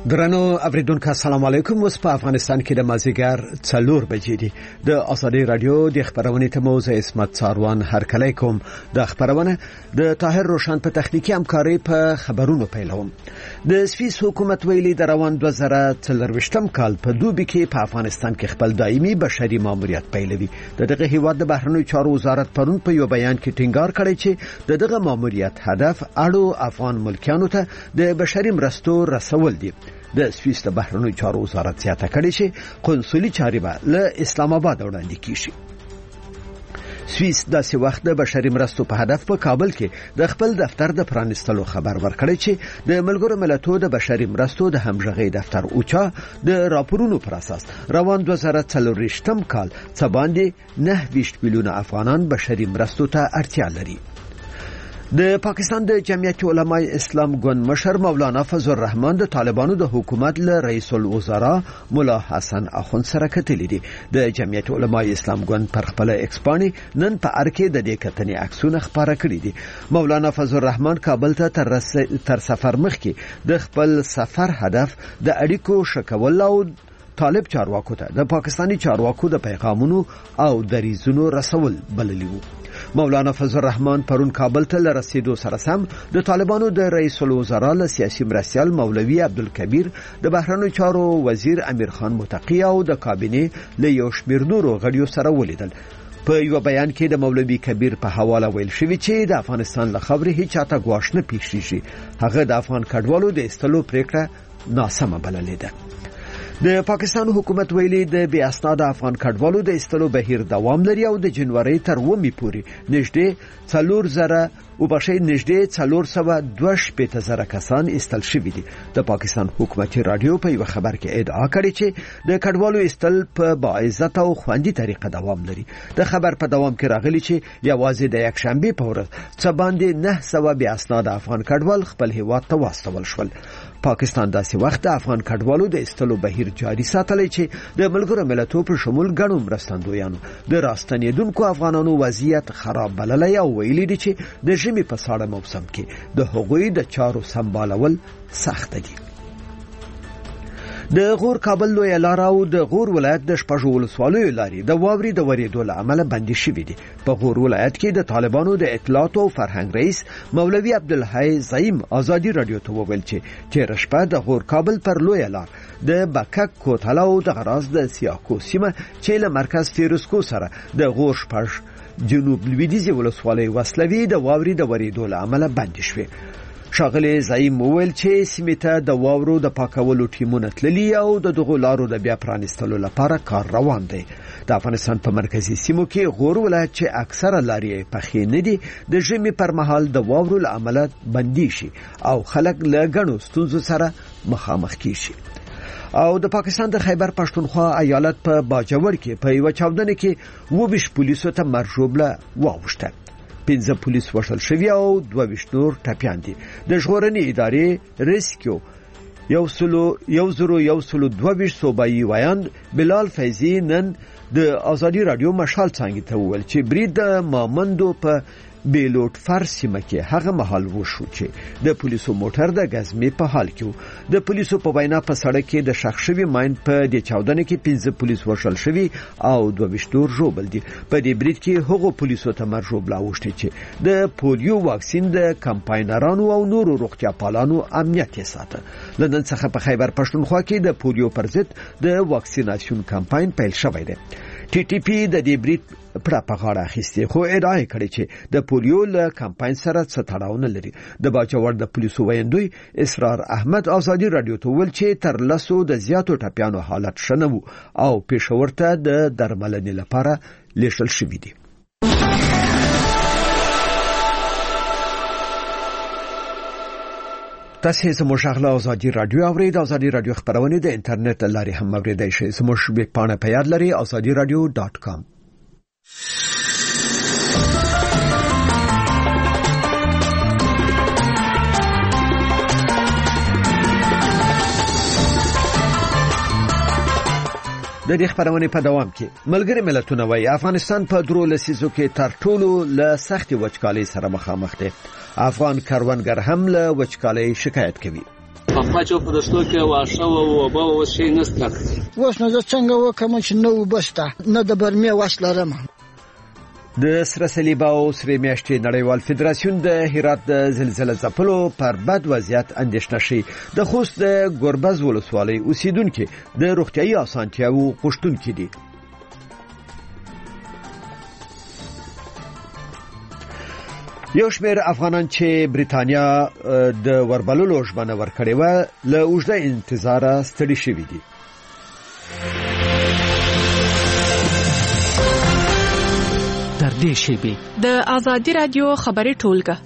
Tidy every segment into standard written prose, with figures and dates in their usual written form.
درنو اوریدونکو السلام علیکم. اوس په افغانستان کې د مازیګر 4 بجې دي. د ازادي رادیو د خبرونې ته موزه اسمت څاروان هرکلی کوم. د خبرونه د طاهر روشن په تخنیکی همکاري په خبرونو پیلوم. د سویس حکومت ویلي د روان 2023م کال په دوبي کې په افغانستان کې خپل دایمي بشري ماموریت پیلوي. دغه هیواد د بهرنیو چارو وزارت پرون په یو بیان کې ټینګار کړی چې دغه ماموریت هدف اړو افغان ملکیانو ته د بشري مرستو رسول دي. د سویس د بهرنیو چارو وزارت زیاته کړی چې قونسلي چارې به له اسلام آباد وړاندې کیږي. سویس داسې وخت د بشري مرستو په هدف په کابل کې د خپل دفتر د پرانستلو خبر ورکړی چې د ملګرو ملتونو د بشري مرستو د همغږي دفتر اوچا د راپورونو پر اساس روان 2024م کال څه باندې 9 میلیونه افغانان بشري مرستو ته اړتیا لري. د پاکستان د جمعیت علماء اسلام ګوند مشر مولانا فضل الرحمن د طالبانو د حکومت له رئیس الوزرا مولا حسن اخوند سره کتلې دي. د جمعیت علماء اسلام ګوند پر خپل ایکسپانی نن په ارکه د دې کتنې عکسونه خبره کړې دي. مولانا فضل الرحمن کابل ته تر سفر مخکې د خپل سفر هدف د اړیکو شکول او طالب چارواکو ته د پاکستانی چارواکو د پیغامونو او دریزونو رسول بللی وو. مولانا فضل الرحمن پرون کابل ته لرسیدو سره سم د طالبانو د رئیس الوزرا له سیاسي مرستیال مولوی عبدالکبیر د بهرنیو چارو وزیر امیر خان متقی او د کابینه له یو شمېر نورو غړیو سره ولیدل. په یو بیان کې د مولوی کبیر په حواله ویل شوی چې د افغانستان له خبرې هیڅ چاته ګواښ نه پیښیږي. هغه د افغان کډوالو د استلو پریکړه ناسمه بللې ده. د پاکستان حکومت ویلي د بې اسناد افغان کډوالو د استلو بهیر دوام لري او د جنوري تر 9 پورې نږدې 4,422 کسان استل شوي دي. د پاکستان حکومتي رادیو په یو خبر کې ادعا کړې چې د کډوالو استل په باعزت او خوندي طریقه دوام لري. د خبر په دوام کې راغلي چې یوازې د یک شنبه په ورځ څه باندې 900 بې اسناد افغان کډوال خپل هیواد ته واستول شول. پاکستان داسې وخت د افغان کډوالو د استلو بهیر جاري ساتلی چې د ملګرو ملتونو په شمول ګڼو مرستندویانو د راستنیدونکو افغانانو وضعیت خراب بللی او ویلي دي چې د ژمي په ساړه موسم کې د هغوی د چارو سمبالول سخت دي. د غور کابل لوی لار او د غور ولایت د شپږو ولسوالیو لارې د واوري د ورېدو له امله بندي شوې دي. په غور ولایت کې د طالبانو د اطلاعات او فرهنګ رئیس مولوی عبدالحی زعیم ازادي رادیو ته وویل چې تیر شپه د غور کابل پر لوی لار د بکک کوتل او د غراز د سیاکو سیمه چې له مرکز تیرسکو سره د غور شپږ جنوب لویدیځ ولسوالۍ وسلوي د واوري د ورېدو له امله بندي شوې. شاغلی زعیم وویل چې سیمه ته د واورو د پاکولو ټیمونه تللي او د دغو لارو د بیا پرانستلو لپاره کار روان دی. د افغانستان په مرکزی سیمو کې غور ولایت چې اکثره لارې پخې نه دي د ژمي پر مهال د واورو له امله بندي شي او خلک له ګڼو ستونزو سره مخامخ کیږي. او د پاکستان د خیبر پښتونخوا ایالت په باجوړ کې په یو چاودنه کې 22 پولیسو ته مرجوبله واوښته. 15 پولیس وشل شوی او 22 نور ټپیان دي. د ژغورنې ادارې ریسکیو 122 صوبایي وایاند بلال فیضی نن د ازادي رادیو مشال څنګه ته وویل چې برید د مامندو په بیلوټ فرسیمه کې هغه محل وشو چې د پولیسو موټر د غزمې په حال کې د پولیسو په وینا په سړک کې د شخ شوی ماین په د چاودنه کې 15 پولیس وشل شوی او 22 نور ژوبل دي. په دې برید کې هغو پولیسو ته مرجوب لاوښتي چې د پولیو واکسین د کمپاینرانو او نورو روغتیا پالانو امنیت یې ساته. لندن څخه په خیبر پښتونخوا کې د پولیو پر ضد د واکسیناسیون کمپاین پیل شوی دی. ټي ټي پی د دې برید په غاړه اخیستي خو ادعا کړې چې د پولیو له کمپاین سره څه تړاو نه لري. د باجوړ د پولیسو ویاندوی اسرار احمد ازادي رادیو ته ویل چې تر لسو د زیاتو ټپیانو حالت ښه وو او پېښور ته د درملنې لپاره لیږل شوي دي. تاسو زموږ غلا ازادي رادیو اورید. ازادي رادیو خبرونه د انټرنیټ لارې هم اوریدای شئ. زموږ ویب پاڼه په یاد لرئ azadiradio.com. د دې خبرونه په دوام کې ملګری ملتونه وايي افغانستان په درو لسیزو کې تر ټولو له سختي وچکالۍ سره مخامخ دی. افغان کاروانګر هم له وچکالۍ شکایت کوي. پخوا په دشتو کې واښه او اوبه او شي نشته. اوس نو زه څنګه وکم چې نو وبسته نه د برمې واس لرم. د سره صلیب او سره میاشتې نړیوال فدراسیون د هرات د زلزلې ځپلو پر بد وضعیت اندېښنه شي. د خوست د ګوربز ولسوالۍ اوسیدونکو د روغتيایي اسانتیاوو غوښتونکي دي. یو شمېر افغانان چې بریتانیا د وربللو ژمنه ورکړې و له اوږده انتظاره ستړي شوي دي. در دې شیبې د آزادی رادیو خبري ټولګه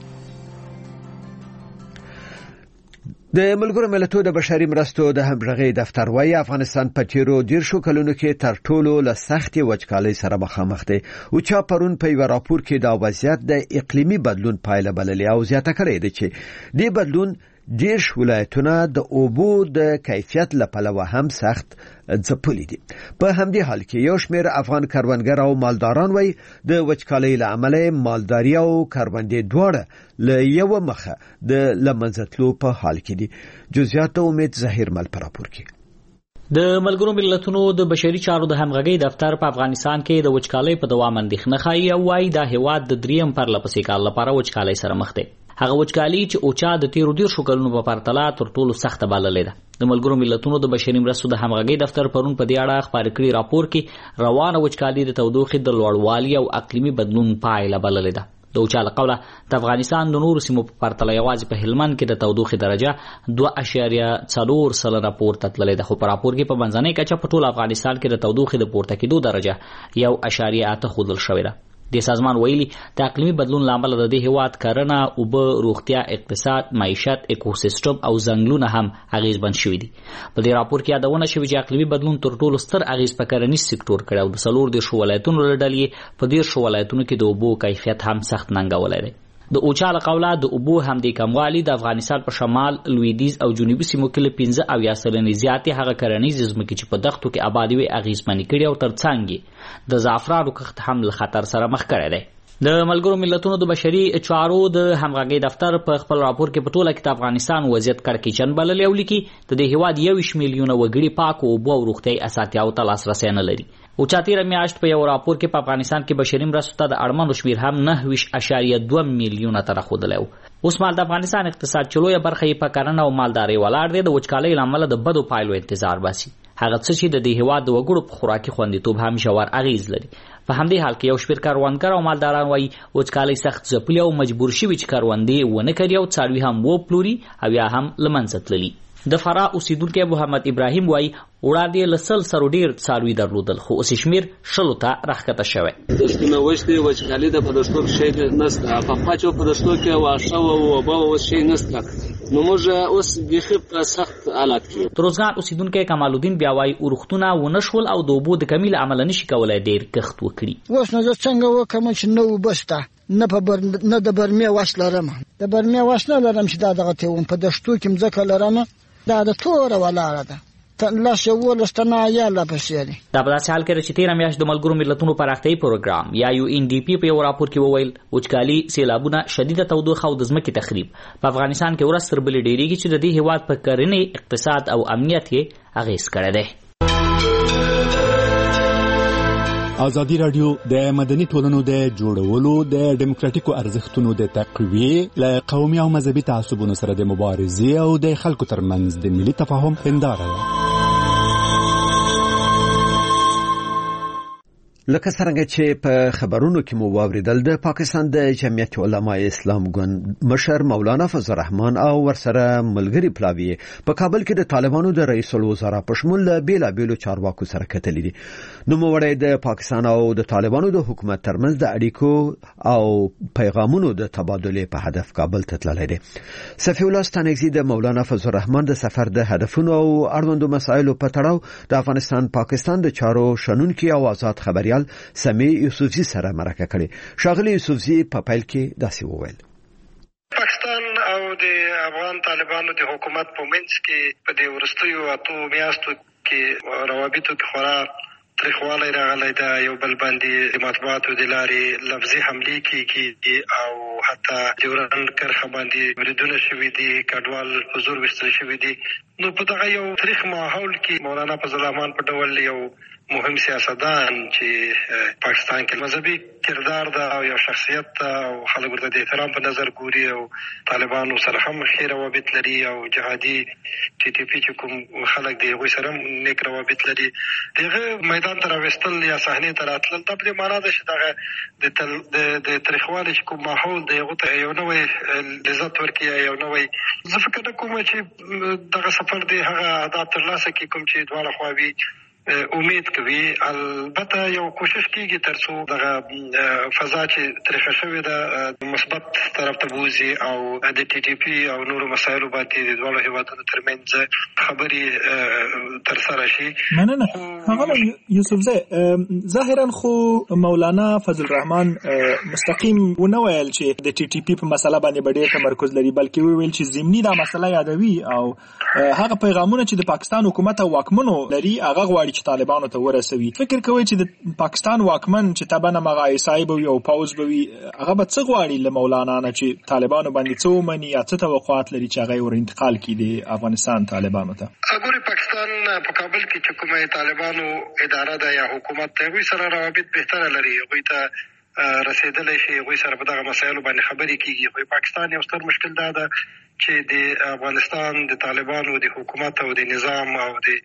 د ملګرو ملتونو د بشري مرستو د همغږي دفتر وايي افغانستان په تیرو 10 کلونو کې تر ټولو له سختې وچکالۍ سره مخامخ دی او چا پرون په یو راپور کې دا وضعیت د اقلیمي بدلون پایله بللې او زیاته کړې ده چې دې بدلون ډېر ولایتونه د اوبو د کیفیت لپاره هم سخت ځپلي دي. په همدې حال کې یو شمېر افغان کروندګر او مالداران وایي د وچکالۍ له امله مالداري او کروندې دواړه له یو مخه د لمنځتلو په حال کې دي. جزئیات امید ظاهر مل پر راپور کې. د ملګرو ملتونو د بشري چارو د همغږي دفتر په افغانستان کې د وچکالۍ په دوام اندېښنه ښایي او وايي دا هیواد د دریم پرلپسې کال لپاره وچکالۍ سره مخ دی. هغه وچکالي چې اوچا د تیرو 10 کلونو په پرتله تر ټولو سخته بللې ده. د ملګرو ملتونو د بشري مرستو د همغږي دفتر پرون په دې اړه خبرې کړې راپور کې روانه وچکالي د تودوخې د لوړوالي او اقلیمي بدلون پایله بللې ده. د اوچا له قوله د افغانستان د نورو سیمو په پرتله یوازې په هلمند کې د تودوخې درجه 2.4 پورته تللې ده، خو په راپور کې په منځنۍ کچه په ټول افغانستان کې د تودوخې د پورته کېدو درجه 1.8 ښودل شوې ده. د سازمان ویلي د اقلیمي بدلون لامل د دې هیواد کرنه، اوبه، روغتیا، اقتصاد، معیشت، اکوسیستم او ځنګلونه هم اغیزمن شوي دي. په دې راپور کې یادونه شوې چې اقلیمي بدلون تر ټولو ستر اغیز په کرنیز سکتور کړی او د 14 ولایتونو له ډلې په 10 ولایتونو کې د اوبو کیفیت هم سخت ننګولی دی. د اوچا له قوله د اوبو همدې کموالی د افغانستان په شمال، لویدیځ او جنوبي سیمو کې له 15% زیاتې هغه کرنیز ځمکې چې په دښتو کې آبادي وي اغیزمنې کړي او ترڅنګ د زعفرانو کښت هم له خطر سره مخ کړی دی. د ملګرو ملتونو د بشري چارو د همغږي دفتر په خپل راپور کې په ټوله کې د افغانستان وضعیت کړکېچن بللی او لیکي د دې هیواد 21 میلیونه وګړي پاکو اوبو او روغتیایي اسانتیاوو ته لاسرسی نه لري. اوچا تیره میاشت په یو راپور کې په افغانستان کې بشري مرستو ته د اړمنو شمیر هم 9.2 میلیونه ته راښودلی و. اوس مهال د افغانستان اقتصاد چې لویه برخه یې په کرنه او مالدارۍ ولاړ دی د وچکالۍ له امله د بدو پایلو انتظار باسي. هغه څه چې د دې هیواد د وګړو په خوراکي خوندیتوب هم ژور اغیز لري. په همدې حال کې یو شمېر کروندګر او مالداران وایي وچکالۍ سخت ځپلي او مجبور شوي چې کروندې ونه کړي او څاروي هم وپلوري او یا هم له منځه تللي. د فراه اوسیدونکی محمد ابراهیم وایي وړاندې له 100 سره ډېر څاروي درلودل خو اوس شمېر 100 ته راښکته شوی. دښتونه وچ دي، وچکالي د په دښتو کې شی نشته. پخوا چې په دښتو کې واښه او اوبه اوس شی نشته، نو موږ اوس بیخي په سخت حالت کې. تروزګان اوسیدونکی کمال الدین بیا وایي اورښتونه ونه شول او د اوبو د کمي له امله نشي کولی ډېر کښت وکړي. اوس نو زه څنګه وکم چې نو وبسته نه د برمې واس لرم. د برمې واس نه لرم چې دا دغه ته په دښتو کې مځکه لرم. دا د توره ولاړه ده لا شوول استنا یا لا پسیری. دا په داسې حال کې چې تیره میاشت د ملګرو ملتونو پراختیایي پروګرام یا UNDP په یو راپور کې وویل وچکالي، سیلابونه، شدیده تودوخه او د ځمکې تخریب په افغانستان کې ورځ تر بلې ډېرېږي چې د دې هیواد په کرنې، اقتصاد او امنیت یې اغیز کړی دی. ازادي رادیو د مدني ټولنو د جوړولو، د ډیموکراټیکو ارزښتونو د تقویې، له قومي او مذهبي تعصبونو سره د مبارزې او د خلکو ترمنځ د ملي تفاهم هنداره ده. لکه څنګه چې په خبرونو کې مو واوریدل د پاکستان د جمعیت علماء اسلام ګوند مشر مولانا فضل الرحمن او ورسره ملګری پلاوی په کابل کې د طالبانو د رئیس الوزرا په شمول بیلابیلو چارواکو سره کتلې دي. نو موړی د پاکستان او د طالبانو د حکومت ترمنځ د اړیکو او پیغامونو د تبادله په هدف کابل ته تللی دی. صفی الله ستانکزی د مولانا فضل الرحمن د سفر د هدفونو او اړوندو مسایلو په تړاو د افغانستان پاکستان د چارو شنونکي او آزاد خبريال سمی یوسفزی سره مرکه کړي. شاغلی یوسفزی په پیل کې داسې وویل: پاکستان او د افغان طالبانو د حکومت په منځ کې په دې ورستیو اتو میاشتو کې روابطو کې خورا تریخوالی راغلی ده. یو بل باندې د مطبوعاتو د لارې لفظي حملې کېږي او حتی ډیورنډ کرښه باندې بریدونه شوي دي، کډوال په زور ویستل شوي دي. نو په دغه یو تاریخ ماحول کې مولانا فضل الرحمن په ډول یو مهم سیاستدان چې پاکستان کې مذهبي کردار ده او یو شخصیت ده او خلک ورته د احترام په نظر ګوري او طالبانو سره هم ښې روابط لري او جهادي ټي ټي پي چې کوم خلک د هغوی سره هم نیک روابط لري، د هغه میدان ته راوستل یا صحنې ته راتلل دا په دې معنا ده چې دغه د تاریخوالي چې کوم ماحول دی هغو ته یو نوی لذت ورکړي، یو نوی زه فکر نه کوم چې دغه سفر دی هغه اهداف ترلاسه کړي کوم چې دواړه خواوې امید کوي. البته یو کوشش کیږي ترڅو دغه فضا چې تاریخه شوې ده مثبت طرف ته بوځي او د ټي ټي پي او نورو مسایلو باندې د دواړو هیوادونو ترمنځ خبرې ترسره شي. مننه. ښاغلی یوسفزی، ظاهرا خو مولانا فضل الرحمن مستقیم ونه ویل چې د ټي ټي پي په مسله باندې به ډېر تمرکز لري، بلکې ویل چې ضمني دا مسله یادوي او هغه پیغامونه چې د پاکستان حکومت او واکمنو لري هغه غواړي چې طالبانو ته ورسوي. فکر کوي چې د پاکستان واکمن چې طبعا مغه عیسائی به وي او پوز به وي هغه به څه غواړي له مولانا نه چې طالبانو باندې څه ومني یا څه توقعات لري چې هغه ور انتقال کړي د افغانستان طالبانو ته؟ وګورئ پاکستان په کابل کې چې کومه طالبانو اداره ده یا حکومت ته هغوی سره روابط بهتره لري، هغوی ته رسیدلی شي، هغوی سره په دغه مسایلو باندې خبرې کیږي. خو پاکستان یو ستر مشکل دا ده چې د افغانستان د طالبانو د حکومت او د نظام او د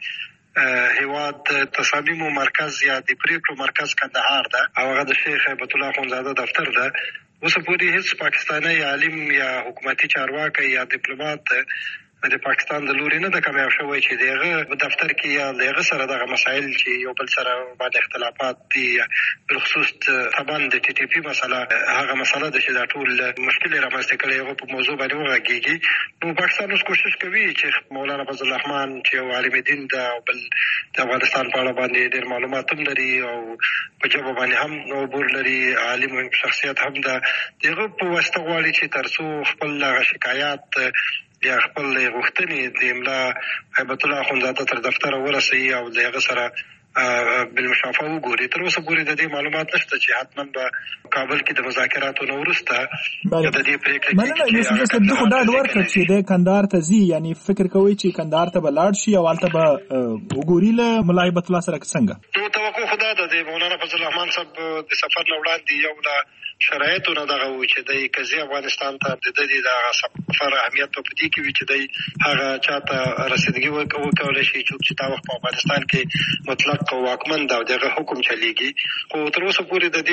هیواد تصامیمو مرکز یا د پریکړو مرکز کندهار ده او هغه د شیخ هیبت الله اخندزاده دفتر ده. اوس پورې هیڅ پاکستاني عالم یا حکومتي چارواکی یا ډیپلوماټ د پاکستان د لوري نه د کامیاب شوی چې دغه دفتر کې یا دغه سره دغه مسایل چې یو بل سره باندې اختلافات دي، بالخصوص طبعا د ټي ټي پي مسله هغه مسله ده چې دا ټول مشکل رامنځته کړي هغه په موضوع باندې وغږیږي. نو پاکستان اوس کوشش کوي چې مولانا فضل الرحمن چې یو عالم دین ده او بل د افغانستان په اړه باندې ډېر معلومات هم لري او په ژبه باندې هم عبور لري، عالم شخصیت هم ده، دغه په واسطه غواړي چې ترڅو خپل شکایات یا خپل غوښتنې د املا هیبت الله اخندزاده تر دفتر ورسوي او د هغه سره بالمشافه وګوري. تر اوسه پورې د دې معلومات نشته چې حتما به کابل کې د مذاکراتو نه وروسته د دې پریکړې مننه. یوسف صدیق خو ډاډ ورکړ چې د کندهار ته ځي، یعنی فکر کوي چې کندهار ته به لاړ شي او هلته به وګوري له ملا هیبت الله سره څنګه؟ نو توقع خو دا ده د مولانا فضل الرحمن صاحب د سفر نه وړاندې یو له شرایطو نه دغه و چې دی که ځي افغانستان ته د دې دغه سفر اهمیت په دې کې وي چې دی هغه چاته رسیدګي وکولی شي چې دا وخت په افغانستان کې مطلق واکمن ده او دغه حکم چلیږي. خو تر اوسه پورې د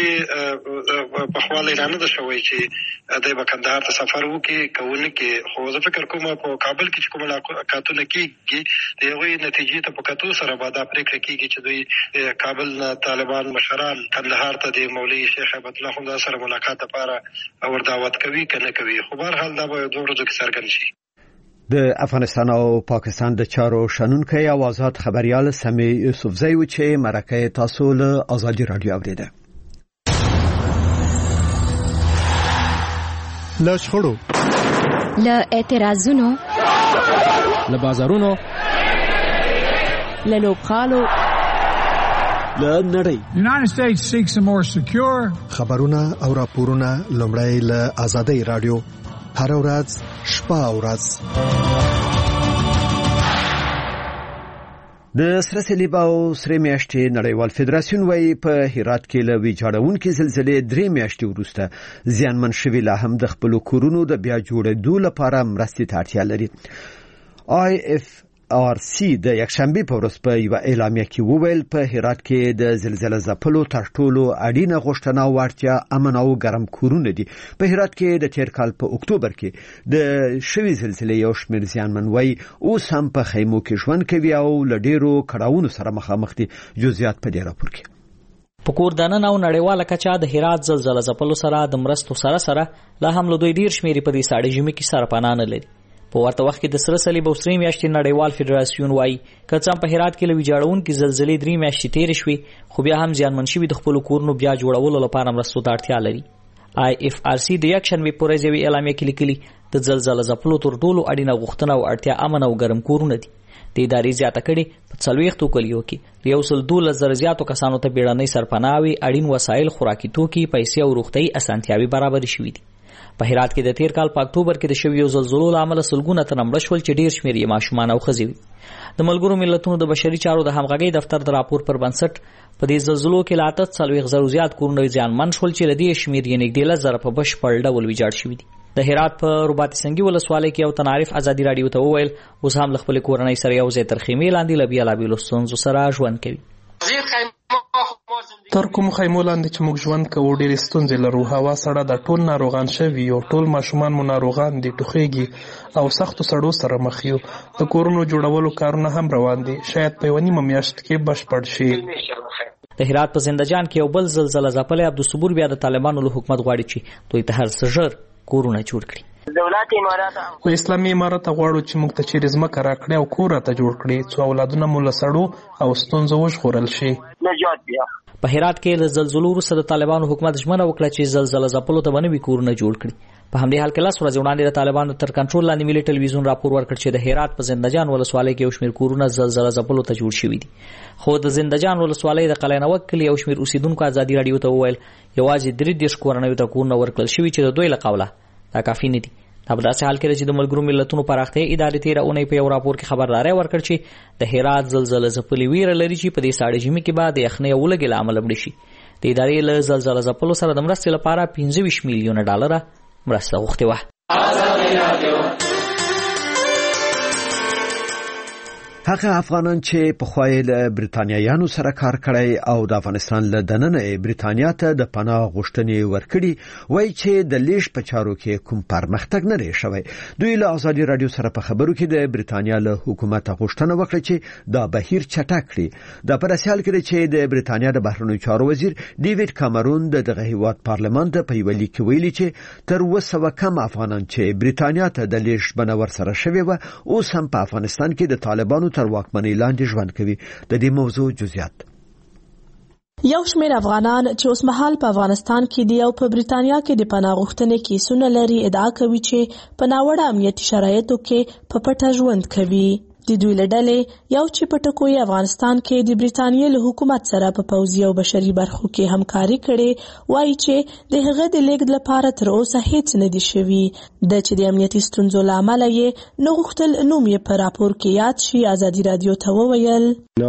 دې پخوالی را نه ده شوی چې دی به کندهار ته سفر وکړي که ونه کړي. خو زه فکر کوم په کابل کې چې کوم ملاقاتونه کېږي د هغوی نتیجې ته په کتو سره به دا پرېکړه کېږي چې دوی کابل نه طالبان مشران کندهار ته د مولوي شیخ هیبت الله اخندزاده سره ملاقات لپاره ور دعوت کوي که نه کوي. خو بهرحال دا به 2 ورځو کې څرګند شي. د افغانستان او پاکستان د چارو شنونکی او آزاد خبريال سمی یوسفزی و چې مرکه تاسو له آزادی رادیو اوریده. له شخړو، له اعتراضونو، له بازارونو، له لوبغالو، له نړۍ. United States seeks a more secure خبرونه او راپورونه لومړی له آزادی رادیو هر ورځ شپه او ورځ. د سره صلیب او سره میاشتې نړیوال فدراسیون وايي په هرات کې له ویجاړونکو زلزلې 3 میاشتې وروسته زیانمن شوي لا هم د خپل کورونو د بیا جوړېدو لپاره مرستې ته اړتیا لري. IFRC د یکشنبه په ورځ په یو اعلامیه کې وویل په هرات کې د زلزلې ځپلو تر ټولو اړینه غوښتنه او اړتیا امن او ګرم کورونه دي. په هرات کې د تیر کال په اکتوبر کې د شوي زلزلې یو شمېر زیانمن وای اوس هم په خیمو کې ژوند کوي او له ډیرو کړاوونو سره مخامخ دي. جزئیات په دې راپور کې. په کوردانه او نړیواله کچه د هرات زلزلې ځپلو سره د مرستو سره لا هم له دوی ډیر شمېر په دې ساړه ژمي کې سره پناه نه لري. په ورته وخت کې د سره صلیب او سره میاشتې نړیوال فدراسیون وايي که څه په هرات کې له ویجاړونکو زلزلې 3 میاشتې تیر شوي خو بیا هم زیانمن شوي د خپل کورونو بیا جوړولو لپاره مرستو ته اړتیا لري. IFRC د یکشنبه په ورځ یو اعلامیه کې لیکلي د زلزلې ځپلو تر ټولو اړینه غوښتنه او اړتیا امن او ګرم کورونه دي. د ادارې زیاته کړي په 40 کلیو کې 112 زیاتو کسانو ته بیړنۍ سرپناوي، اړین وسایل، خوراکي توکي، پیسې او روغتي اسانتیاوي برابر شوي دي. په هرات کې د تیر کال په اکتوبر کې د شویو زلزلو لامل سلګونه تنه مړه شول چې ډیر شمېر یې ماشومان او ښځې وي. د ملګرو ملتونو د بشري چارو د همغږۍ دفتر د راپور پر بنسټ په دې زلزلو کې لا 40,000 زیات کورونه زیانمن شول چې لدې شمېر یې نږدې 1000 په بشپړ ډول ویجاړ شوي دي. د هرات په رباط سنگي ولسوالۍ کې یو تنعرف ازادي رادیو ته وویل اوس هم له خپل کورنۍ سره یو ځای تر خیمې لاندې له بیلابیلو ستونزو سره ژوند کوي. تر کوم خیمو لاندې چې موږ ژوند کوو ډېرې ستونزې لرو. هوا سړه ده، ټول ناروغان شوي یو، ټول ماشومان مو ناروغان دي، ټوخېږي او سختو سړو سره مخ یو. د کورونو جوړولو کارونه هم روان دي، شاید په 1.5 میاشت کې بشپړ شي. د هرات په زندهجان کې یو بل زلزله ځپلی عبدالصبور بیا د طالبانو له حکومت غواړي چې دوی ته هر څه ژر کورونه جوړ کړي. له اسلامي امارت غواړو چې موږ ته چیرې ځمکه راکړي او کور راته جوړ کړي څو اولادونه مو له سړو او ستونزو وژغورل شي. په هرات کې له زلزلو وروسته د طالبانو حکومت ژمنه وکړه چې زلزله ځپلو ته به نوي کورونه جوړ کړي. په همدې حال کې 10 ورځې وړاندې د طالبانو تر کنټرول لاندې ملي ټلویزیون راپور ورکړ چې د هرات په زندهجان ولسوالۍ کې یو شمېر کورونه زلزله ځپلو ته جوړ شوي دي. خو د زندهجان ولسوالۍ د قلعه نوک کلي یو شمېر اوسیدونکو ازادي رادیو ته وویل یوازې 33 کورنیو ته کورونه ورکړل شوي چې د دوی له قوله دا کافي نه دي. دا په داسې حال کې چې د ملګرو ملتونو پراختیا ادارې تېره اونۍ په یو راپور کې خبرداری ورکړ چې د هرات زلزله ځپلې ویره لري چې په دې ساړه ژمي کې به د یخنۍ او لږې له امله مړه شي. د ادارې له زلزله ځپلو سره د مرستې لپاره 25 میلیونه ډالره مرسته غوښتې وه. هغه افغانان چې په خوای له برتانیایانو سره کار کړی او د افغانستان له دننه برتانیا ته د پناه غوښتنې ورکړي وایي چې د لیش په چارو کې کوم پرمختګ نه لري شوی. دوی له ازادي رادیو سره په خبرو کې د برتانیا له حکومت غوښتنه وکړه چې دا بهیر چټک کړي. د پرسیال کې چې د برتانیا د بهرنیو چارو وزیر ډیوډ کامرون دغه هیواد پارلمان ته په یو لیک کې ویلي چې تر 200 کم افغانان چې برتانیا ته د لیش بنور سره شوی و اوس هم په افغانستان کې د طالبانو تر واکمنۍ لاندې ژوند کوي. د دې موضوع جزئیات یو شمېر افغانان چې اوس مهال په افغانستان کې دي او په برتانیا کې د پناه غوښتنې کیسونه لري ادعا کوي چې په ناوړه امنیتي شرایطو کې په پټه ژوند کوي. د دوی له ډلې یو چې په ټکوي افغانستان کې د برتانیې له حکومت سره په پوځي او بشري برخو کې همکاري کړې وایي چې د هغه د لیږد لپاره تر اوسه هیڅ نه دي شوي. د چې د امنیتي ستونزو له امله یې نه غوښتل نوم یې په راپور کې یاد شي. ازادي رادیو ته وویل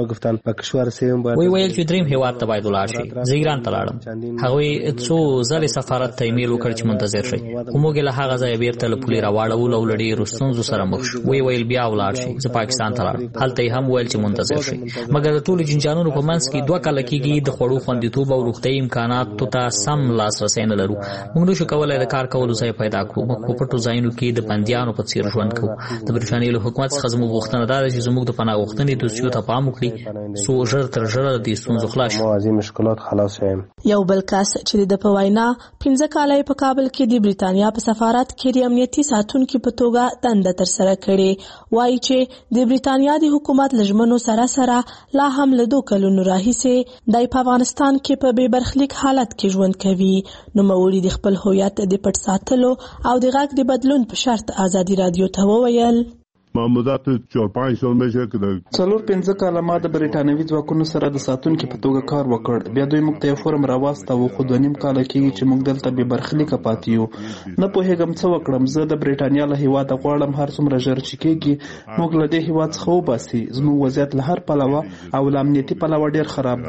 وی ویل چې دریم هیواد ته باید ولاړ شي. زه ایران ته لاړم. هغوی څو ځلې سفارت ته ایمیل وکړ چې منتظر شئ خو موږ له هغه ځایه بیرته له پولې راواړولو او له ډېرو ستونزو سره مخ شو. وی ویل بیا ولاړ شئ. زه پاکستان ته لاړم. هلته هم ویل چې منتظر شئ مګر د ټولو جنجالونو په منځ کې 2 کاله کېږي د خوړو خوندیتوب او روغتیايي امکاناتو ته سم لاسرسی نه لرو. موږ نشو کولی د کار کولو ځای پیدا کړو. موږ په پټو ځایونو کې د بندیانو په څیر ژوند کوو. د برټانیې له حکومت څخه زموږ غوښتنه دا ده چې زموږ د پناه غوښتنې دوسیو ته پام وکړي څو ژر تر ژره د ستونزو خلاص شي. یو بل کس چې د په وینا 15 کاله په کابل کې د برتانیا په سفارت کې د امنیتي ساتونکو په توګه دنده تر سره کړې وایي چې د برتانیا د حکومت لجمنو سره سره لا هم له 2 کلونو راهیسې د افغانستان کې په بې برخلیک حالت کې ژوند کوي. نو موري د خپل هویت د پټ ساتلو او د غږ د بدلون په شرط ازادي رادیو ته وویل معمودات 4-5 سال میشه که 4-5 کاله ما د برټانوي ځواکونو سره د ساتونکو په توګه کار وکړ. بیا دوی موږ ته یو فورم راوستاوه خو 2.5 کاله کېږي چې موږ دلته بې برخلیکه پاتې یو. نه پوهېږم څه وکړم. زه د برټانیا له هیواده غواړم هر څومره ژر چې کېږي موږ له دې هیواد څخه وباسي. زموږ وضعیت له هر پلوه او له امنیتي پلوه ډېر خراب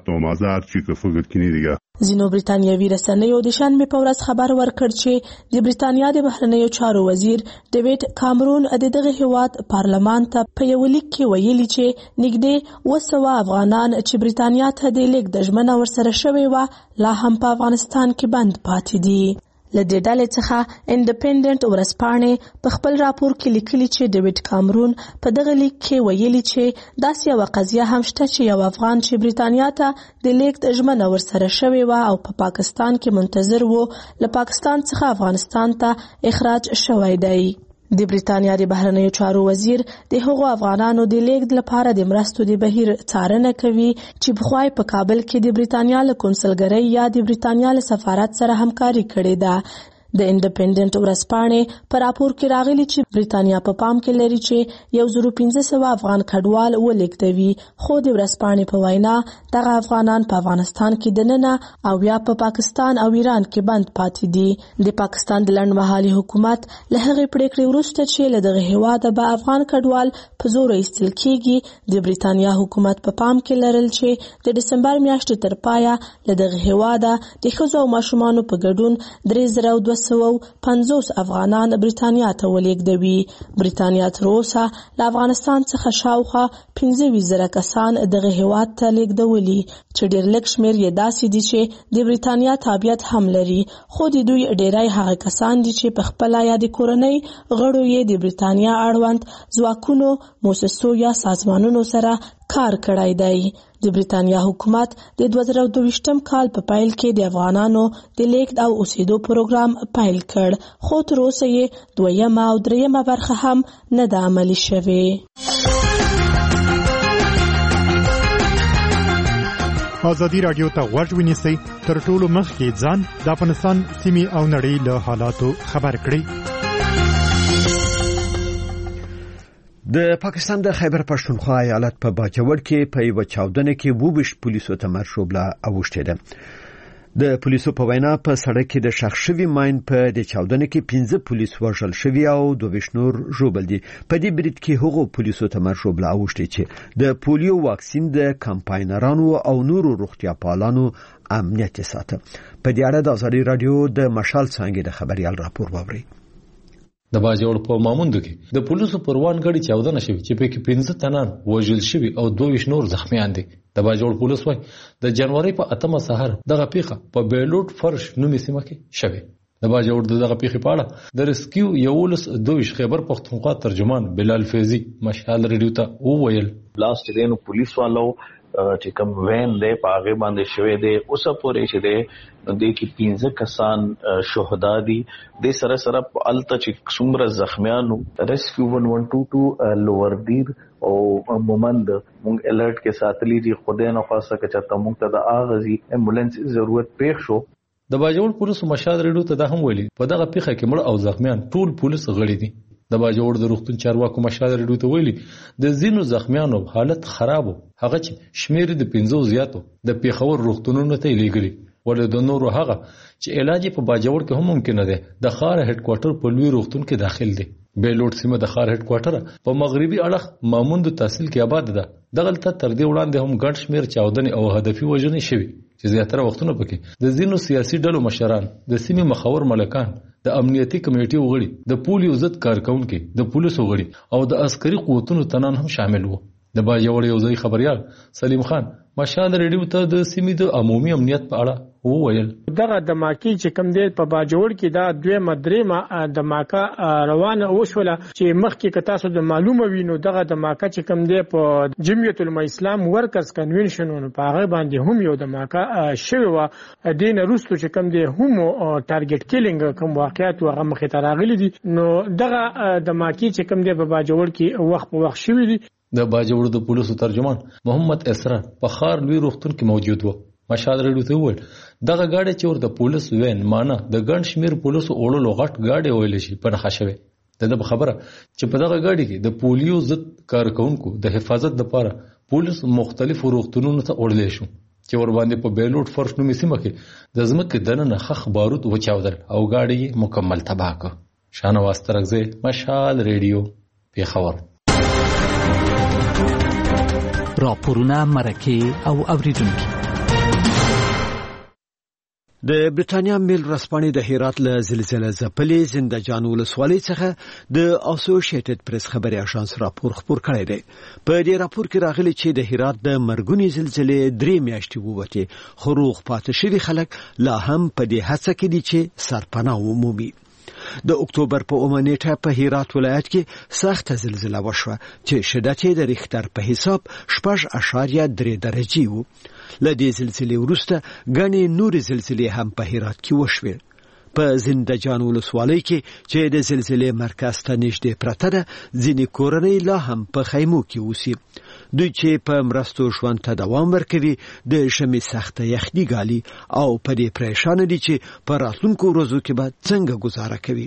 دی. ځینو برتانیوي رسنیو د شنبې په ورځ خبر ورکړ چې د برتانیا د بهرنیو چارو وزیر ډیوډ کامرون د دغه هیواد پارلمان ته په یو لیک کې ویلي چې نږدې 200 افغانان چې برتانیا ته د لیږد ژمنه ورسره شوې وه لا هم په افغانستان کې بند پاتې دي. له دې ډلې څخه انډیپندنت ورځپاڼې په خپل راپور کې لیکلي چې ډیوډ کامرون په دغه لیک کې ویلي چې داسې یوه قضیه هم شته چې یو افغان چې برتانیا ته د لیږد ژمنه ورسره شوې وه او په پاکستان کې منتظر و له پاکستان څخه افغانستان ته اخراج شوی دی. د برتانیا د بهرنیو چارو وزیر د هغو افغانانو د لیږد لپاره د مرستو د بهیر څارنه کوي چې پخوا په کابل کې د برتانیا له کونسلګرۍ یا د برتانیا له سفارت سره همکاري کړې ده. د انډیپندنت ورځپاڼې په راپور کې راغلي چې بریتانیا په پام کې لري چې 1500 افغان کډوال ولېږدوي، خو د ورځپاڼې په وینا دغه افغانان په افغانستان کې دننه او یا په پاکستان او ایران کې بند پاتې دي. د پاکستان د لنډمهالي حکومت له هغې پریکړې وروسته چې له دغه هیواده به افغان کډوال په زور ایستل کېږي، د بریتانیا حکومت په پام کې لرل چې د دسمبر میاشتې تر پایه له دغه هیواده د ښځو او ماشومانو په ګډون 3250 افغانان بریتانیا ته ولېږدوي. بریتانیا تر اوسه له افغانستان څخه شاوخوا 15,000 کسان دغه هیواد ته لېږدولي چې ډېر لږ شمېر یې داسې دي چې د بریتانیا تابعیت هم لري، خو د دوی ډېری هغه کسان دي چې په خپله یا د کورنۍ غړو یې د بریتانیا اړوند ځواکونو، موسسو یا سازمانونو سره کار کړی دی. د بریتانیا حکومت د 2022 کال په پیل کې د افغانانو د لیږد او اوسېدو پروګرام پیل کړ، خو تر اوسه یې 2م او 3مه برخه هم نه ده عملي شوې. ازادي رادیو ته غوږ ونیسئ، تر ټولو مخکې ځان د افغانستان سیمې او نړۍ له حالاتو خبر کړئ. د پاکستان د خیبر پښتونخوا ایالت په باجوړ کې په یو چاودنه کې 22 پولیسو ته مرشوبله اوښته ده. د پولیسو په وینا په سړک کې د شخص شوی ماین په د چاودنه کې 15 پولیس وژل شوی او 22 نور ژوبل دي. په دې برید کې هغو پولیسو ته مرشوبله اوښته چې د پولیو واکسین د کمپاینرانو او نورو روغتیا پالانو امنیت ساته. په دې اړه د ازادي رادیو د مشال څنګه د خبريال راپور ووري. د باجوړ په ماموند کې د پولیسو پروان غړي چاودنه شوی چې په کې 15 تنان وژل شوی او 22 نور زخمیان دي. د باجوړ پولیس وايي د جنوري په 8مه سحر دغه پیښه په بیلوټ فرش نومي سیمه کې شوی. د باجوړ دغه پیښه په اړه د ریسکیو یولس دویش خیبر پښتونخوا ترجمان بلال فیضی مشال ریډیو ته وویل لاست دینو پولیس والو چې کوم وین دی په هغه باندې شوی دی اوسه پورې چې دی د کی 15 کسان شهدا دي. د سره سره الته چې څومره زخمیانو ریسکیو 1122 لوردیر او مومند مونږ الرټ کې ساتلی دي. خدای نه خاصه کچته مونږ ته د اغازي امبولانس ضرورت پېښ شو. د باجوړ پولیس مشال ریډیو ته دا هم ویلي په دغه پیښه کې مړ او زخمیان ټول پولیس غړي دي. د باجوړ د روغتون چارواکو مشال ریډیو ته ویلي د زینو زخمیانو حالت خرابو، هغه چې شمیر د 15 زیاتو د پیښور روغتونونو ته لیږلي، ولې د نورو هغه چې علاج په باجوړ کې هم ممکن دی د خار هډ کوارټر په لوی روغتون کې داخل دي. بیلوټ سیمه د خار هډ کوارټر په مغربي اړخ ماموند تحصیل کې آباد ده. دغلته تر دې وړاندې هم ګڼ شمیر چاودنې او هدفي وژنې شوي چې زیاتره وختونه پکې د ځینو سیاسي ډلو مشران، د سیمې مخور ملکان، د امنیتي کمیټې وغړي، د پولیو ضد کارکونکو، د پولیسو وغړي او د عسکري قوتونو تنان هم شامل وو. د باجوړ یو ځای خبريال سلیم خان مشال ریډیو ته د سیمې د عمومي امنیت په اړه وویل دغه دماکي چې کم دی په باجوړ کې دا 2 دماکه روانه وشوله چې مخکې که تاسو د معلومه وینو دغه دماکه چې کم دی په جمعیت العلماء اسلام ورکرز کنونشن په هغه باندې هم یو دماکه شوی و. دین روستو چې کم دی هم ټارګټ کیلینګ کوم واقعیت هغه مخې ته راغلي دي. نو دغه دماکي چې کم دی په باجوړ کې وخت په وخت شوی دي. د باجوړ د پولیسو ترجمان محمد اسرار په خار لوی روغتون کې موجود و. مشال ریډیو ته وویل دغه گاډي چې ورته پولیس وین مانه د ګڼ شمیر پولیسو اورلو غټ گاډي ویل شي په نخښه شوی. د خبره چې په دغه گاډي کې د پولیو ضد کارکونکو د حفاظت لپاره پولیس مختلف روغتونونو ته وړل شو چې ور باندې په بیلوټ فرش نومي سیمه کې د ځمکې دننه خخ بارود وچاودل او گاډي مکمل تباہ کړ. شانواز ترغزه مشال ریډیو پیښور. راپورونه مرکه او اوریدونکو. د بریتانیا میل رسپانې د هرات له زلزلې ځپلې زندهجان ولسوالۍ څخه د اسوسییټډ پریس خبري اژانس راپور خپور کړی دی. په دې راپور کې راغلي چې د هرات د مرګونی زلزلې 3 میاشتې ووتې، خو روغ پاتې شوي خلک لا هم په دې هڅه کې دي چې سرپناه ومومي. د اکتوبر په 9 نیټه په هرات ولایت کې سخت زلزلہ وشوه چې شدت یې د ریختر په حساب 6.3 درجې وو. له دې زلزلې وروسته غني نور زلزلې هم په هرات کې وشوه. په زندجان ولسوالۍ کې چې د زلزلې مرکز ته نږدې پرته ده ځینې کورنۍ لا هم په خیمو کې اوسي. دوی چې په مرستو ژوند ته دوام ورکوي د ژمي سخته یخني ګالي او په دې پریشان دي چې په راتلونکو ورځو کې به څنګه گزاره کوي.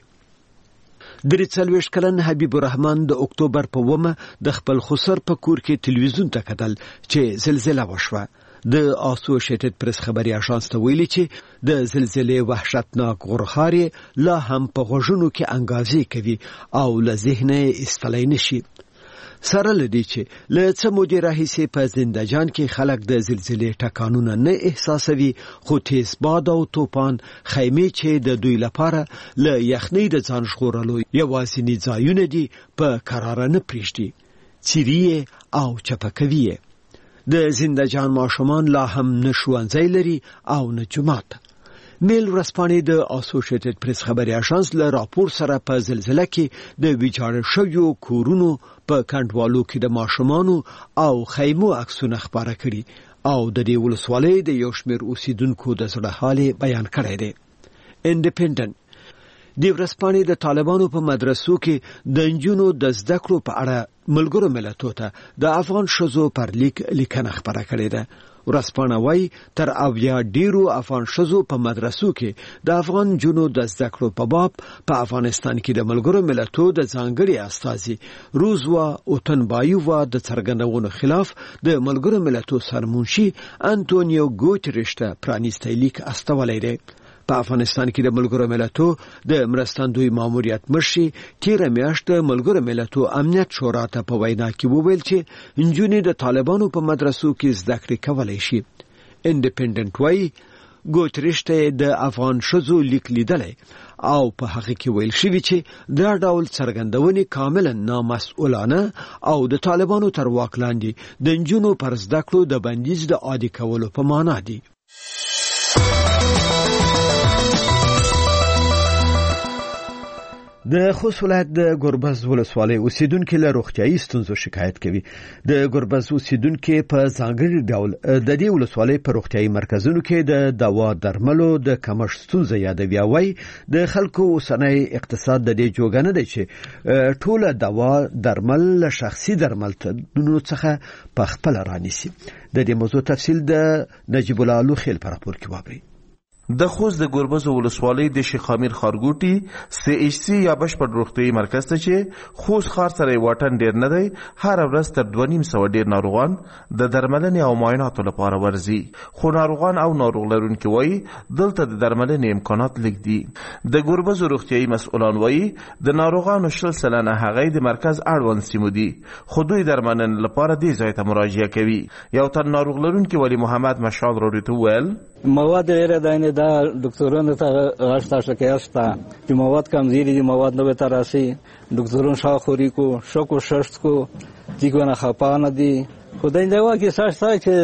43 کلن حبیب الرحمن د اکتوبر په 1 د خپل خسر په کور کې تلویزیون ته کتل چې زلزلہ وشوه. د اسوسییټډ پریس خبري اژانس ته ویلي چې د زلزلې وحشتناک غرخاري لا هم په غوږونو کې انګازې کوي او له ذهنه استلای نشي. سره لدی چې له څه مودې راهیسې په زندجان کې خلک د زلزلې ټکانونه نه احساسوي، خو تیز باد او توپان خیمې چې د دوی لپاره له یخنۍ د ځان ژغورلو یوازینی ځایونه دي په قراره نه پرېږدي، څیري او چپه کوي. د زندجان ماشومان لا هم نه ښوونځی لري او نه جومات. میل ورځپاڼې د اسوسییټډ پریس خبري اژانس له راپور سره په زلزلہ کې د ویجاړ شویو کورونو په کندوالو کې د ماشومانو او خیمو عکسونه خبره کړي او د دې ولسوالۍ د یو شمېر اوسیدونکو د زړه حال بیان کړی دی. انډیپندنت د ورځپاڼې د طالبانو په مدرسو کې د نجونو د زده کړو په اړه ملګرو ملتونو ته د افغان ښځو پر لیکنه خبره کړې ده. ورځپاڼه وايي تر اویا ډیرو افغان ښځو په مدرسو کې د افغان جنو د زده کړو په باب په افغانستان کې د ملګرو ملتونو د ځانګړي استازي روزوا اوتنبایووا د څرګندونو خلاف د ملګرو ملتونو سرمنشي انټونیو ګوتریش ته پرانیستی لیک استولی دی. په افغانستان کې د ملګرو ملتونو د مرستندوی ماموریت مشر تیر میاشت د ملګرو ملتونو امنیت شورا ته په وینا کې وویل چې نجونې د طالبانو په مدرسو کې زده کړې کولای شي. انډیپندنت وايي ګوتریش ته د افغان ښځو لیک لیدلی او په هغه کې ویل شوی چې دا ډول څرګندونې کاملا نامسؤلانه او د طالبانو تر واک لاندې د نجونو پر زده کړو د بندیز د عادي کولو په معنا دي. د خوست ولایت د ګربز ولسوالۍ اوسیدونکو له روغتیايي ستونزو شکایت کوي. د ګربز اوسیدونکو په ځانګړي ډول د دې ولسوالۍ په روغتیايي مرکزونو کې د دوا درملو د کمښت ستونزه یادوي او وايي د خلکو اوسنۍ اقتصاد د دې جوګه نه دی چې ټوله دوا درمل له شخصي درملتونونو څخه په خپل رانیسي. د دې موضوع تفصیل د نجیب الله لوخیل په راپور کې واورئ. د خوست د ګربز ولسوالۍ د شیخ امیر خارګوټي CHC یا بشپړ روغتیايي مرکز ته چې خوست ښار سره واټن ډیر نه دی، هر ورځ تر 2.5 ډیر ناروغان د درملنې او معایناتو لپاره ورځي، خو ناروغان او ناروغ لرونکي وایي دلته د درملنې امکانات لږ دي. د ګربز روغتیايي مسؤلان وایي د ناروغانو 40% هغه د مرکز اړوند سیمو دي، خو دوی درملنې لپاره دې ځای ته مراجعه کوي. یو تن ناروغ لرونکي ولی محمد مشال راډیو ته وویل مواد ډیره داینه دا ډاکټرانو ته غاښ شکایت شته چې مواد کمزوري دي، مواد نه به تراسي. ډاکټرانو شاخوري کو شکو ششت کو دیګونه خپانه دي. خدای دې واکه ساش چې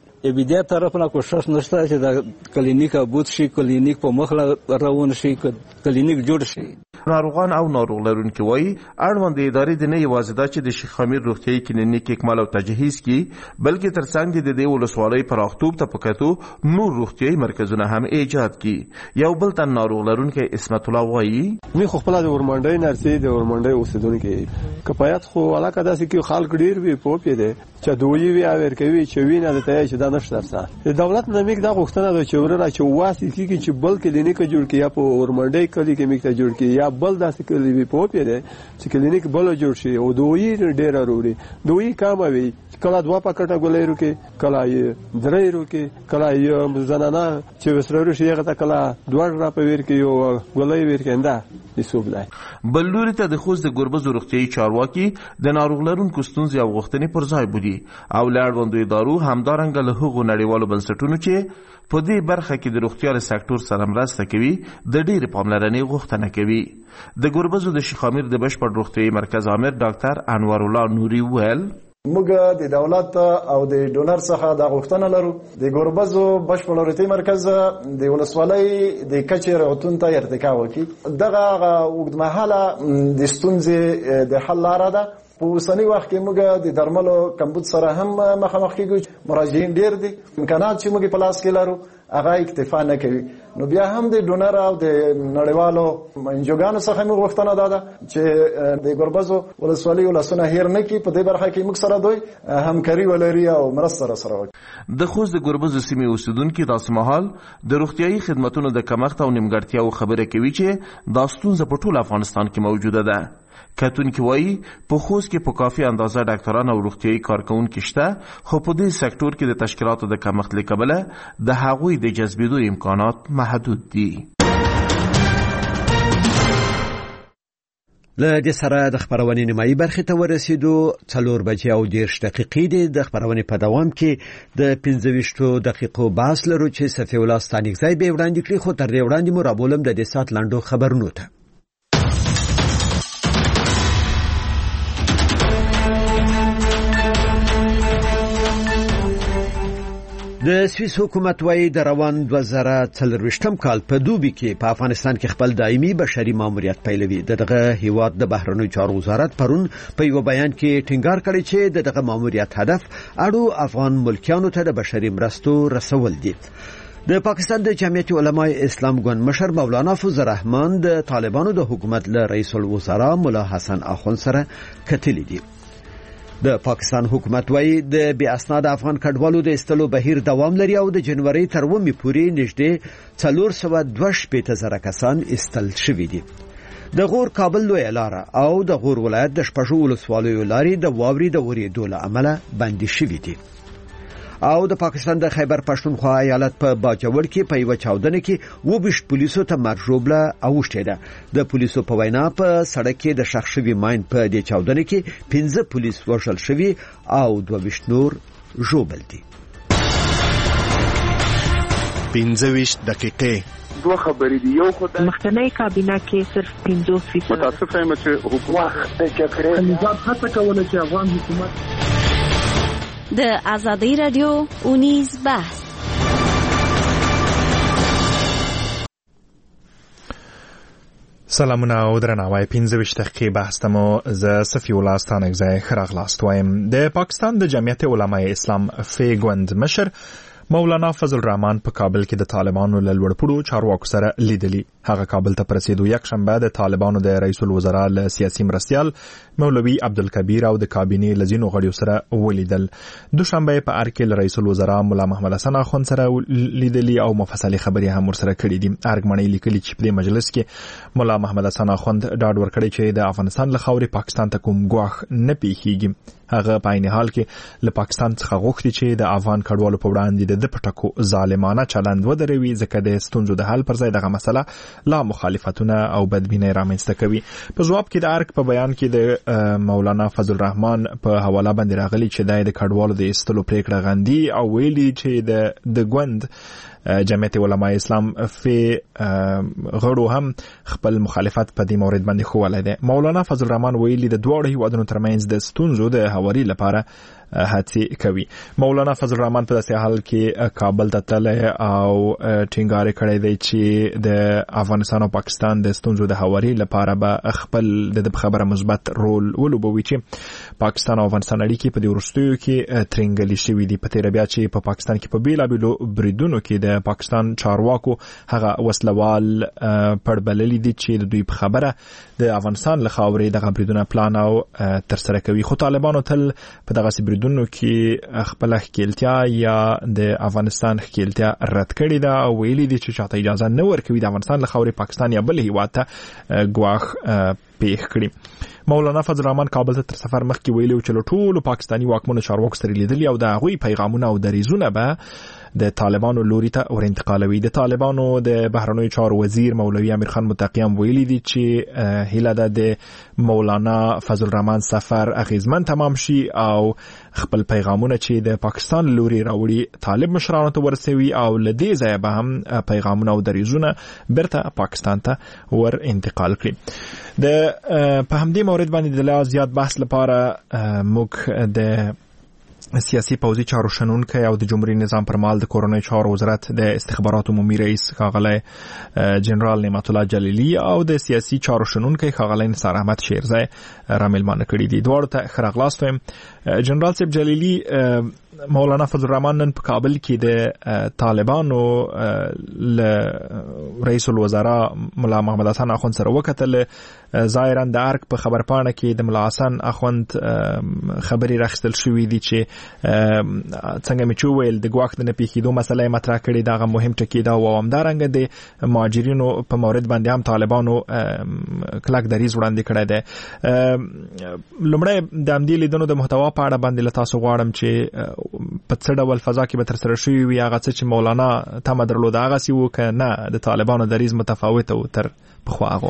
بیا طرف نه کوشش نشته چې د کلینیک ابوت شي، کلینیک په مخ روان شي، کلینیک جوړ شي. ناروغان او ناروغ لرونکي وایي اړوند ادارې د نه یوازې دا چې د شیخ امیر روغتیايي کلینیک اکمال او تجهیز کی، بلکې ترڅنګ د دې ولسوالۍ پراختوب ته پکاتو نور روغتیايي مرکزونه هم ایجاد کی. یو بل تن ناروغ لرونکي اسمت الله وایي وی خو خپل د ورمنډۍ نرسي د ورمنډۍ اوسیدونکي کفایت خو علاقه داسې کې خلک ډیر وی پوپې دي چې دوی وی اور کوي چې وینه د ته چې دا نشته درسه. د دولت نمیک دا غوښتنه ده چې ورته چې واسي کې چې بل کلینیک جوړ کړي یا په ورمنډۍ کلی کې میک ته جوړ کړي یا بل داسې کلی وی پوپې دي چې کلینیک بل جوړ شي او دوی ډیر وروړي. دوی کام وی کله دوا پکټه ګولې روکي، کله یې درې روکي، کله یې زنانه چې وسرور شي هغه کله دوړ را پویر کې یو ګولې ور کېنده یسوبلای. بلوري ته د خوست د ګربز روغتیايي چارواکي د ناروغ لرونکو ستونزې او غوښتنې پر ځای بودي او لاړوندوي دارو همدارنګه له هغو نړیوالو بنسټونو چې په دې برخه کې د روغتیا سکتور سره مرسته کوي د ډېرې پاملرنې غوښتنه کوي. د ګربزو د شیخ امیر د بشپړ روغتیايي مرکز امیر ډاکټر انور الله نوري ویل موږ د دولت او د ډونر څخه د غوښتنه لرو د ګربزو بشپړ روغتیايي مرکز د ولسوالۍ د کچې رغتون ته ارتقا وکړي. دغه اوږدمهاله د ستونزې د حل لاره ده. په اوسنی وخت کې موږ د درملو کمبود سره هم مخامخ کیږو. مراجعین ډیر دي، امکانات چې موږ په لاس کې لرو هغه اکتفا نه کوي. نو بیا هم د ډونر او د نړیوالو انجوګانو څخه موږ غوښتنه ده چې د ګربزو ولسوالۍ ولسونه هیر نه کړي، په دې برخه کې موږ سره دوی همکاري ولري او مرسته سره وکړي. د خوست د ګربزو سیمې اوسیدونکو داسې مهال د روغتیايي خدماتو د کمښت او نیمګړتیاو خبره کوي چې دا ستونزه په ټول افغانستان کې موجوده ده. کتونکي وایي په خوست کې په کافي اندازه ډاکټران او روغتیايي کارکونکي شته، خو په دې سکتور کې د تشکیلاتو د کمښت له کبله د هغوی د جذبېدو امکانات محدود دي. له دې سره د خبرونې نیمایي برخې ته ورسېدو. 4:30 دي. د خبرونې په دوام کې د 15 دقیقو بحث لرو چې صفي الله ستانکزی به وړاندې کړي، خو تر دې وړاندې مو رابولم د دې سات لاندو خبرونو ته. د سویس حکومت وايي د روان 2024 کال په دوبي کې په افغانستان کې خپل دایمي بشري ماموریت پیلوي. دغه هیواد د بهرنیو چارو وزارت پرون په یو بیان کې ټینګار کړی چې دغه ماموریت هدف اړو افغان ملکیانو ته د بشري مرستو رسول دي. د پاکستان د جمعیت علماء اسلام ګوند مشر مولانا فضل الرحمن د طالبانو د حکومت له رئیس الوزرا مولا حسن اخوند سره کتلي دي. د پاکستان حکومت وايي د بې اسناد افغان کډوالو د استلو بهیر دوام لري او د جنوري تر 1 پورې نږدې 422,000 کسان استل شوي دي. د غور کابل لوی لاره او د غور ولایت د شپږو ولسوالیو لارې د واوري د ورېدو له امله بندي شوي دي. او د پاکستان د خیبر پښتونخوا ایالت په باجوړ کې په یو چاودنه کې 22 پولیسو ته مرجوبله اوښته ده. د پولیسو په وینا په سړک کې د شخص شوی ماین په دې چاودنه کې 15 پولیس وژل شوي او 22 نور ژوبل دي. 15 دقیقې دوه خبرې دي. یو خو د مخکنی کابینه کې صرف 50% متاسف یم چې حکومت د جګړې نظام هڅه کوله چې افغان حکومت د آزادی رادیو اونیز بحث. سلامونه او درناوی. 15 دقیقې بحث ته مو ز صفي الله ستانکزی خراغلاست وایم. د پاکستان د جمعیت علماء اسلام فی ګوند مشر مولانا فضل الرحمن په کابل کې د طالبانو له لوړپوړو چارواکو سره لیدلی. هغه کابل ته پرسیدو یک شنبه د طالبانو د رئیس الوزرا له سیاسي مرستیال مولوي عبدالکبیر او د کابینې لزینو غړیو سره ولیدل. دوشنبه په ار کې رئیس الوزرا مولا محمد حسن اخوند سره لیدلی او مفصلي خبرې هم ورسره کړې دي. ارګمنۍ لیکلي چې په مجلس کې مولا محمد حسن اخوند ډاډ ورکړی چې د افغانستان له خاورې پاکستان ته کوم ګواښ نه پیښیږي. هغه په عین حال کې له پاکستان څخه غوښتي چې د افغان کډوالو په وړاندې د پټکو ظالمانه چلند ودروي، ځکه د ستونزو د حل پر ځای دغه مسله لا مخالفتونه او بدبینۍ رامنځته کوي. په جواب کې د ارګ په بیان کې د مولانا فضل الرحمن په حواله باندې راغلي چې د کډوالو د استلو پریکړه غندي او ویلي چې د ګوند جمعیت علماء اسلام فی غړو هم خپل مخالفت په دې مورد باندې خوالای دي. مولانا فضل الرحمن ویلي د دوه هیوادونو ترمنځ د ستونزو د هواري لپاره هڅې کوي. مولانا فضل الرحمن په داسې حال کې کابل ته تللی او ټینګار کړی دی چې د افغانستان او پاکستان د ستونزو د هواري لپاره به خپل د خبره مثبت رول ولوبوي چې پاکستان او افغانستان اړیکې په دې وروستیو کې ترنګلې شوې دي. په تیر بیا چې په پاکستان کې په بیلابیلو بریدونو کې د پاکستان چارواکو هغه وسلوال پړبللي دي چې د دوی په خبره د افغانستان له خاورې دغه بریدونه پلان او ترسره کوي. خو طالبانو تل په دغه بریدونو کې خپل ښکیلتیا یا د افغانستان ښکیلتیا رد کړې ده او ویلي دي چې چاته اجازه نه ورکوي د افغانستان له خاورې پاکستان یا بل هیواد ته ګواښ پیښ کړي. مولانا فضل الرحمن کابل ته تر سفر مخکې ویلي چې له ټولو پاکستاني واکمنو چارواکو سره لیدلي او د هغوی پیغامونه او دریځونه به د طالبانو لوري ته ور انتقالوي. د طالبانو د بهرنیو چارو وزیر مولوي امیر خان متقی هم ویلي دي چې هیله ده د مولانا فضل الرحمن سفر اغیزمن تمام شي او خپل پیغامونه چې د پاکستان لوري راوړي طالب مشرانو ته ورسوي او لدې ځای به هم پیغامونه او دریځونه برته پاکستان ته ور انتقال کړي. د په همدې مورد باندې د لا زیات بحث لپاره موږ د سیاسي پوځي چارو شنونکی او د جمهوریت نظام پر مهال د کورنۍ چارو وزارت د استخباراتو عمومي رئیس ښاغلی جنرال نعمت الله جلیلي او د سیاسي چارو شنونکی ښاغلی نثار احمد شیرزی را مېلمانه کړي دي. دواړو ته ښه راغلاست وایم. جنرال صاحب جلیلي مولانا فضل الرحمن نن په کابل کې د طالبانو رئیس الوزراء مولا محمد حسن اخوند سره وکتل ظاهرا د ارک په خبرپاڼه کې د مولا حسن اخوند خبري راخستل شوې دي چې څنګه می چویل د ګواښ د نپیکیدو مسله مطرح کړي دا مهم ټکی دا و همدارنګ د مهاجرینو په مورد باندې هم طالبانو کلک دریز وړاندې کړی دی. لومړی د همدې لیدنو د محتوا په اړه باندې له تاسو غواړم چې په څه ډول فضا کې به ترسره شوي وي هغه څه چې مولانا تمه درلوده هغسې وو که نه د طالبانو دریز متفاوته و تر پخوا هغو؟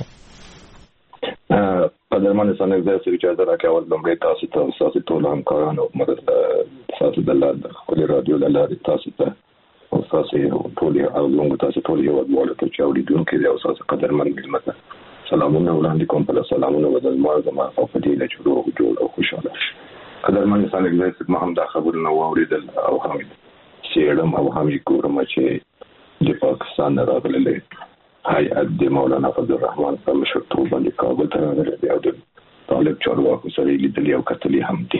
قدرمن انسان زه سره اجازه راکړئ اول لومړی تاسو ته ستاسو ټول همکارانو تاسو د خپلې رادیو له لارې تاسو ته او تاسو ټول او تاسو ټول هیوادوالو ته چې اورېدونکي دي او تاسو قدرمن مېلمه ته سلامونه وړاندې کوم. په سلامونه بدل زما او په دې له جوړ او خوشاله قدرمن انسان زه ما هم دا خبرونه واورېدل او هم سیړم او هم ګورم چې د پاکستان راغلي هیئت د مولانا فضل الرحمن په مشرتوب باندې کابل ته راغلي دی او د طالب چارواکو سره لیدلي او کتلي هم دي.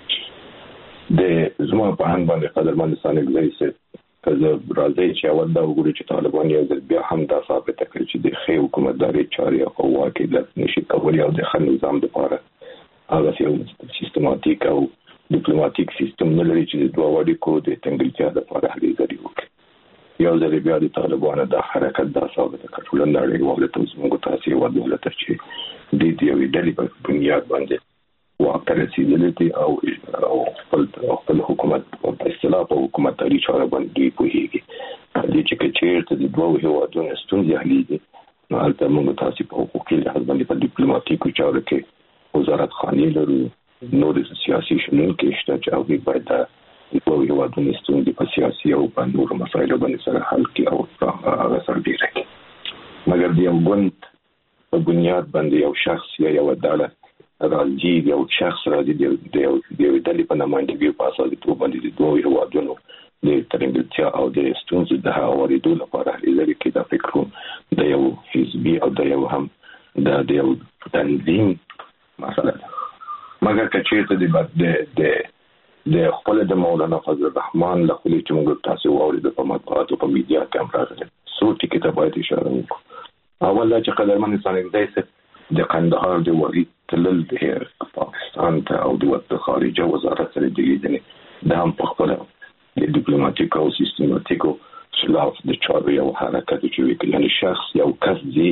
د زما په هند باندې قدرمن انسان زه کله راځي چې اول دا وګوري چې طالبان یو ځل بیا هم دا ثابت کړي چې د خې حکومتداري چارې او واقعیت نشي کولای او د خل نظام لپاره هغه یو سیستماتیک او ډیپلوماټیک سیستم نه لري چې د دوه اړیکو د تنګلتیا لپاره هلي ځای وکړي. یو ځل بیا د طالبانو د حرکت د ثابت کړل نړۍ وغوړه تاسو ته ودولت چې د دې یو ډلې په بنیاد باندې واقع رسیدلې او خپل حکومت په اصطلاح په حکومتداري چاره باندې پوهیږي. د چې چیرته د دوه هیوادونو ستونزې حل دي نو هلته موږ تاسو په حقوقي لحاظ باندې په ډیپلوماټیکو چارو کې وزارت خانه لرو نور سیاسي شنو کې شته چې هغه باید د دوه هیوادونو ستونزې په سیاسي او په نور مسایلو باندې سره حل کړي او هغه سره ډیر کړي. مګر د یو ګوند په بنیاد باندې یو شخص یا یو عدالت راځي یو شخص راځي د یو ډلې په نمائندګۍ په اساس د باندې د دوه هیوادونو د ترنګلتیا او د ستونزې د هوارېدو لپاره لري کې دا فکر د یو حزبي او د یو هم د یو تنظیم مسله ده. مګر که چیرته د خپل د مولانا فضل الرحمن له خولې چې موږ تاسو واورید په مطبوعاتو په میډیا کې هم راغلي څو ټکي ته باید اشاره وکړو. اول دا چې قدرمن انسان د قندهار د ولید تلل د پاکستان ته او د خارجه وزارت سره د لیدنې د هم په خپل د ډیپلوماټیک او سیستماتیکو خلاف د چارو یو حرکت چې وکړي یعنی شخص یو کس دی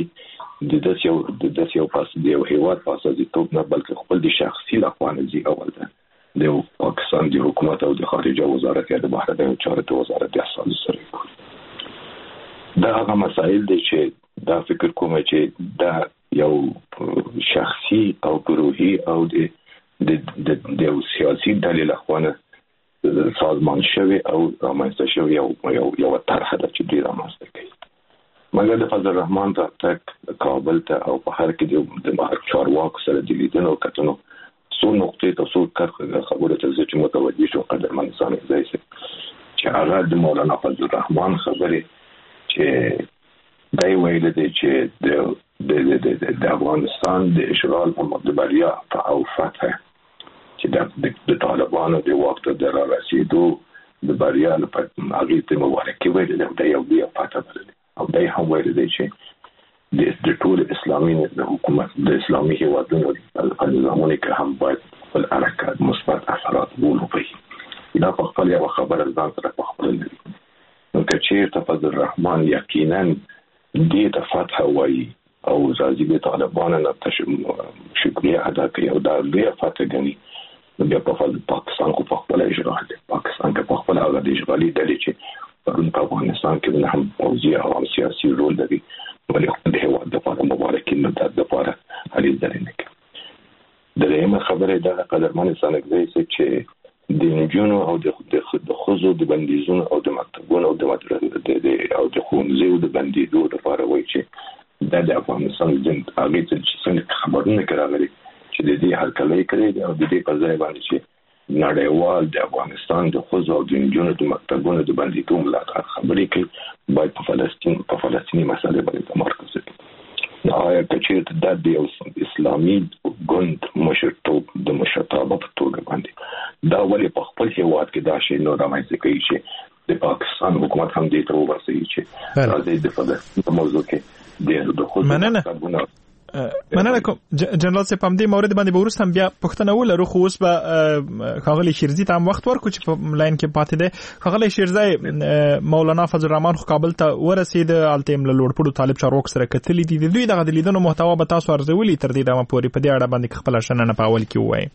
د یو پاس دی یو هیواد په اساس د توپ نه بلکې خپل د شخصي لخوانه دی اول ده د پاکستان د حکومت او د خارجه وزارت یا د بهرنیو چارو د وزارت د اساس سره دا هغه مسائل دي چې دا فکر کوم چې دا یو شخصي او گروهي او د سیاسي ډلې لخوانه سازمان شوی او رامنځته شوی یو طرح ده چې دوی رامنځته کوي. مګر د فضل الرحمن تک کابل ته او په هر کې د چارواکو سره د لیدنو کتنو څو نقطې ته څو خبرې ته چې متوجه شو قدرمن انسان ځای چې هغه د مولانا فضل الرحمن خبرې چې دای ویل دي چې د افغانستان د اشغال او د بریا او فتح چې د طالبانو د وخت د رسیدو د بریا لپاره هغه ته مبارکي ویل دي د یو بیا فتح بلل او دای هم ویل دي چې د ټول اسلامي حکومت د اسلامي هیوادونو په نظامونو کې هم باید خپل حرکت مثبت اثرات ولري. دا په خپل یو خبره ځان سره په خپل لري نو که چیرته فضل الرحمن یقینا دې ته فتح وایي او راځي د طالبانو نه شکریه ادا کوي او دا لویه فتح ګڼي نو بیا په پاکستان خو په خپل اشغال دی پاکستان کې په خپل هغه د اشغالي ډلې چې پرون په افغانستان کې هم پوځي او سیاسي رول لري ولې خپل هیواد دپاره مبارکي نه ده دپاره هلې ځلې نه کوي. درېیمه خبره دا قدرمن انسان چې د نجونو او د ښځو د بندیزونو او د مکتبونو او د ښوونځیو د بندېدو لپاره وایي چې دا د افغانستان د هغې چې څنګه خبرونه کې راغلي چې د دې هرکلی کړی دی او د دې په ځای باندې چې نړیوال د افغانستان د ښځو او د نجونو د مکتبونو د بندېدو ملاتړ خبرې کوي باید په فلسطیني مسله باندې تمرکز وکړي. آیا که چیرته د یو اسلامي ګوند مشرتوب د مشرتابه په توګه باندې دا ولې په خپل هیواد کې دا شی نو رامنځته کوي چې د پاکستان حکومت هم دې تر وباسي چې راځي د فلسطین په موضوع کې د دخول مننه کوم جنرال صاحب په دې مورید باندې ورسته هم بیا پښتنه ولرو خو اوس به خاغلی شیرزي ته هم وخت ورکو چې په لاین کې پاتې ده. خاغلی شیرزي مولانا فضل الرحمن خو کابل ته ورسید التیم له لوړپوړو طالب چارواکو سره کتلې دي دوی دغه د لیدنو محتوا به تاسو ارزولي تر دې دمه پورې په دې اړه باندې خپل شننه په اول کې وایي.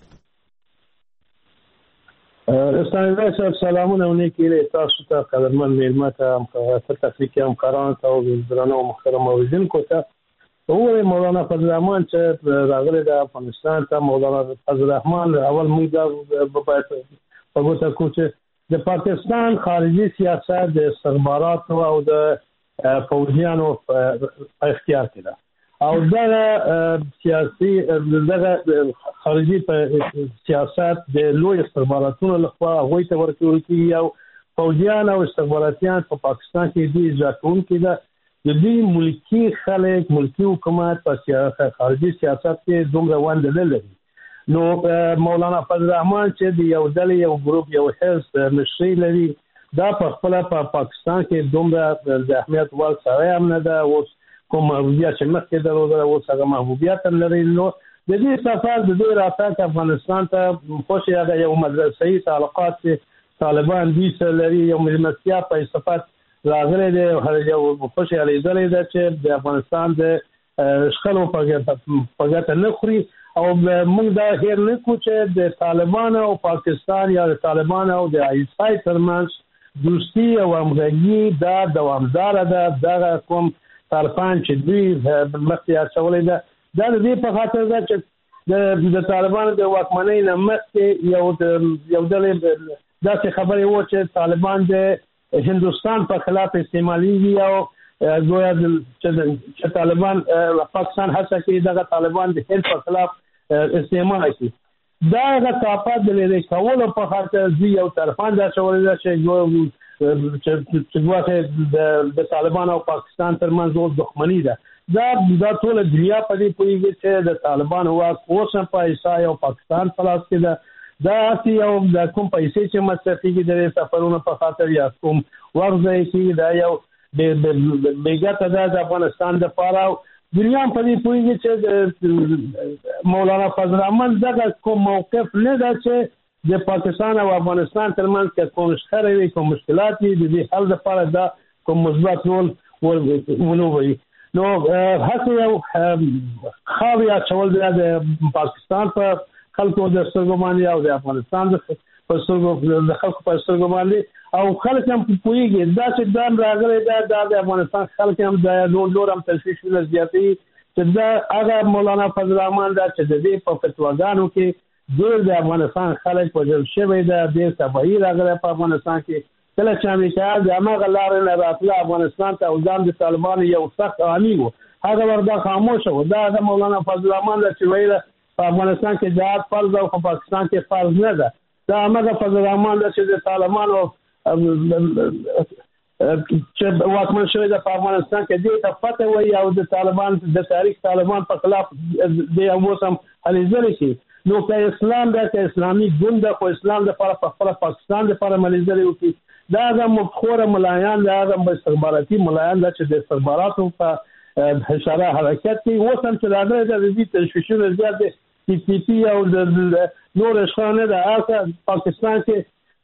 استاد سلامونه ونیکي تاسو ته قدرمن میلمه ته هم تفریقي همکارانو ته او درنو محترم اوریدونکو ته. هو مولانا فضل الرحمن چې راغلی د افغانستان ته مولانا فضل الرحمن اول موږ د پګوتا کوچ د پاکستان خارجي سیاست د استخبارات او د فوجیانو اختیار کې ده او دا سیاسي دغه خارجي سیاست د لوی استخباراتونو لخوا غوي ته ورکول کیږي او فوجیان او استخباراتیان په پاکستان کې دي ځکون کې ده د دې ملکی خلک ملکی حکومت په خارجي سیاست کې دومره وند نه لري. نو مولانا فضل الرحمن چې د یو ډلې یو ګروپ یو حزب مشري لري دا په خپل په پاکستان کې دومره د اهمیت ور سره هم نه ده او کوم محبوبیت چې مخکې درلوده او څنګه محبوبیت هم لري. نو د دې سفر د دې راتګ افغانستان ته خوشي هغه یو مدرسې تعلقات طالبان دي سره لري یو ملمسیا په صفات راغلی دی هر یو خوشي اړیدلې ده چې د افغانستان د شخړو په ګټه نه خوري او موږ دا هیر نه کوو چې د طالبان او پاکستان یا د طالبان او د ایسای ترمنځ دوستي او همغږي دا دوامدار ده. دغه کوم طرفان چې دوی مخکې اچولې ده دا د دې په خاطر ده چې د طالبانو د واکمنۍ نه مخکې یو ډلې داسې خبرې وو چې طالبان د هندوستان په خلاف استعماليږي او گویا چې طالبان پاکستان هڅه کوي دغه طالبان د هند په خلاف استعمال کوي. دا غا طاقت د لري کولو په خاطر یو طرفان دا شولې چې د طالبان او پاکستان ترمنځ دښمنی ده. دا ټول دنیا په دې پوهیږي چې د طالبان واک اوس په ایسای او پاکستان خلاص کې ده. دا یو د کوم پیسې چې مصرفيږي د سفرونو په خاطر یا کوم ورځي کې دا یو د بیګه د افغانستان د پاره دنیا په دې پوهیږي چې مولانا فضل الرحمن دغه کوم موقف نه ده چې د پاکستان او افغانستان ترمنځ کوم شخړې وي کوم مشکلات دي د دې حل لپاره دا کوم مثبت رول ولوي. نو هڅه یو خاوی اچول د پاکستان په خلکو د سترګماني او د افغانستان د خلکو په سترګماني او خلک هم پوهیږي دا چې دا راغلي دا د افغانستان خلک هم د نور هم تشویش نه زیاتې چې دا هغه مولانا فضل الرحمن دا چې د دې په فتواګانو کې ډېر د افغانستان خلک په ځل شوی دا د صفایي راغلي په افغانستان کې کله چې امریکا د هغه لارې نه راتله افغانستان ته او ځان د طالبانو یو سخت عامل وو هغه وردا خاموش و دا د مولانا فضل الرحمن چې ویل په افغانستان کې جهاد فرض او په پاکستان کې فرض نه ده. دا هغه فضل الرحمن چې د طالبانو چې واکمن شوی د افغانستان کې دې ته پته وي او د طالبان د تاریخ طالبان په خلاف د اوسم هليځل شي. نو که اسلام د اسلامي ګوند خو اسلام د پر پاکستان د پر مليځل وکي دا د مخوره ملایان دا د استخباراتي ملایان چې د استخباراتو په حشره حرکت کې وسم چې راغلي د دې تشویشونه زیات دي پی پی او د نور شخانه د پاکستان کې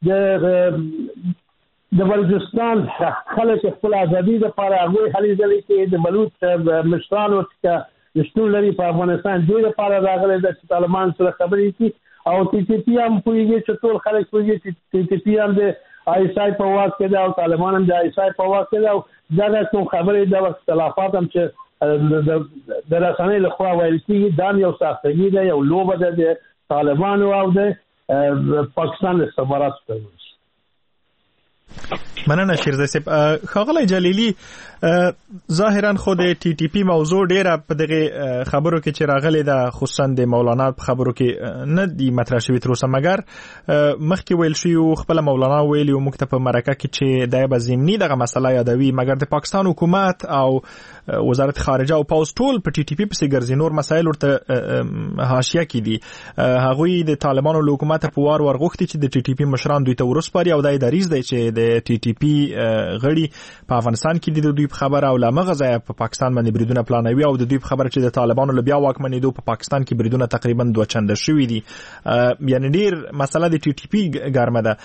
د بلوچستان خلک خپل ازادي د لپاره هغه هلي ځلې کې د بلوچ مشرانو څخه شتون لري په افغانستان د لپاره راغلي د طالبان سره خبرې کی او ټي ټي پی هم پوهیږي چې ټول خلک پوهیږي چې ټي ټي پی هم د ایسای په واک کې دا او طالبان هم د ایسای په واک کې دا دا کوم خبرې د اختلافات هم چې د رسنۍ له خوا ویل کېږي دا یو سختګي ده یو لوبه ده د طالبانو او د پاکستان استخباراتو ترمنځ. مننه شیرزای صاحب. ښاغلی جلیلي ظاهرا خو د ټي ټي پی موضوع ډیره په دغه خبرو کې چې راغلي ده، خصوصا د مولانا په خبرو کې نه دی مطرح شوی تر اوسه، مګر مخکې ویل شوی خپل مولانا ویلی او موږ ته په مرکه کې چې دای به ضمني دغه مسله یادوي، مګر د پاکستان حکومت او وزارت خارجه او پاوز ټول په ټي ټي پی پسې ګرځي، نور مسایل ورته حاشیه کې دي. هغوی د طالبانو له حکومت په وار ورغوښتي چې د ټي ټي پی مشران دوی ته ورسپاري او دای دریز دی چې د ټي ټي پی غړي په افغانستان کې د دوی په خبره او لامغه ځای په پاکستان باندې بریدونه پلانوي او د دوی په خبره چې د طالبانو له بیا واکمنېدو په پاکستان کې بریدونه تقریبا 2 چنده شوي دي. یعنی ډیر مسله د ټي ټي پی ګرمه ده.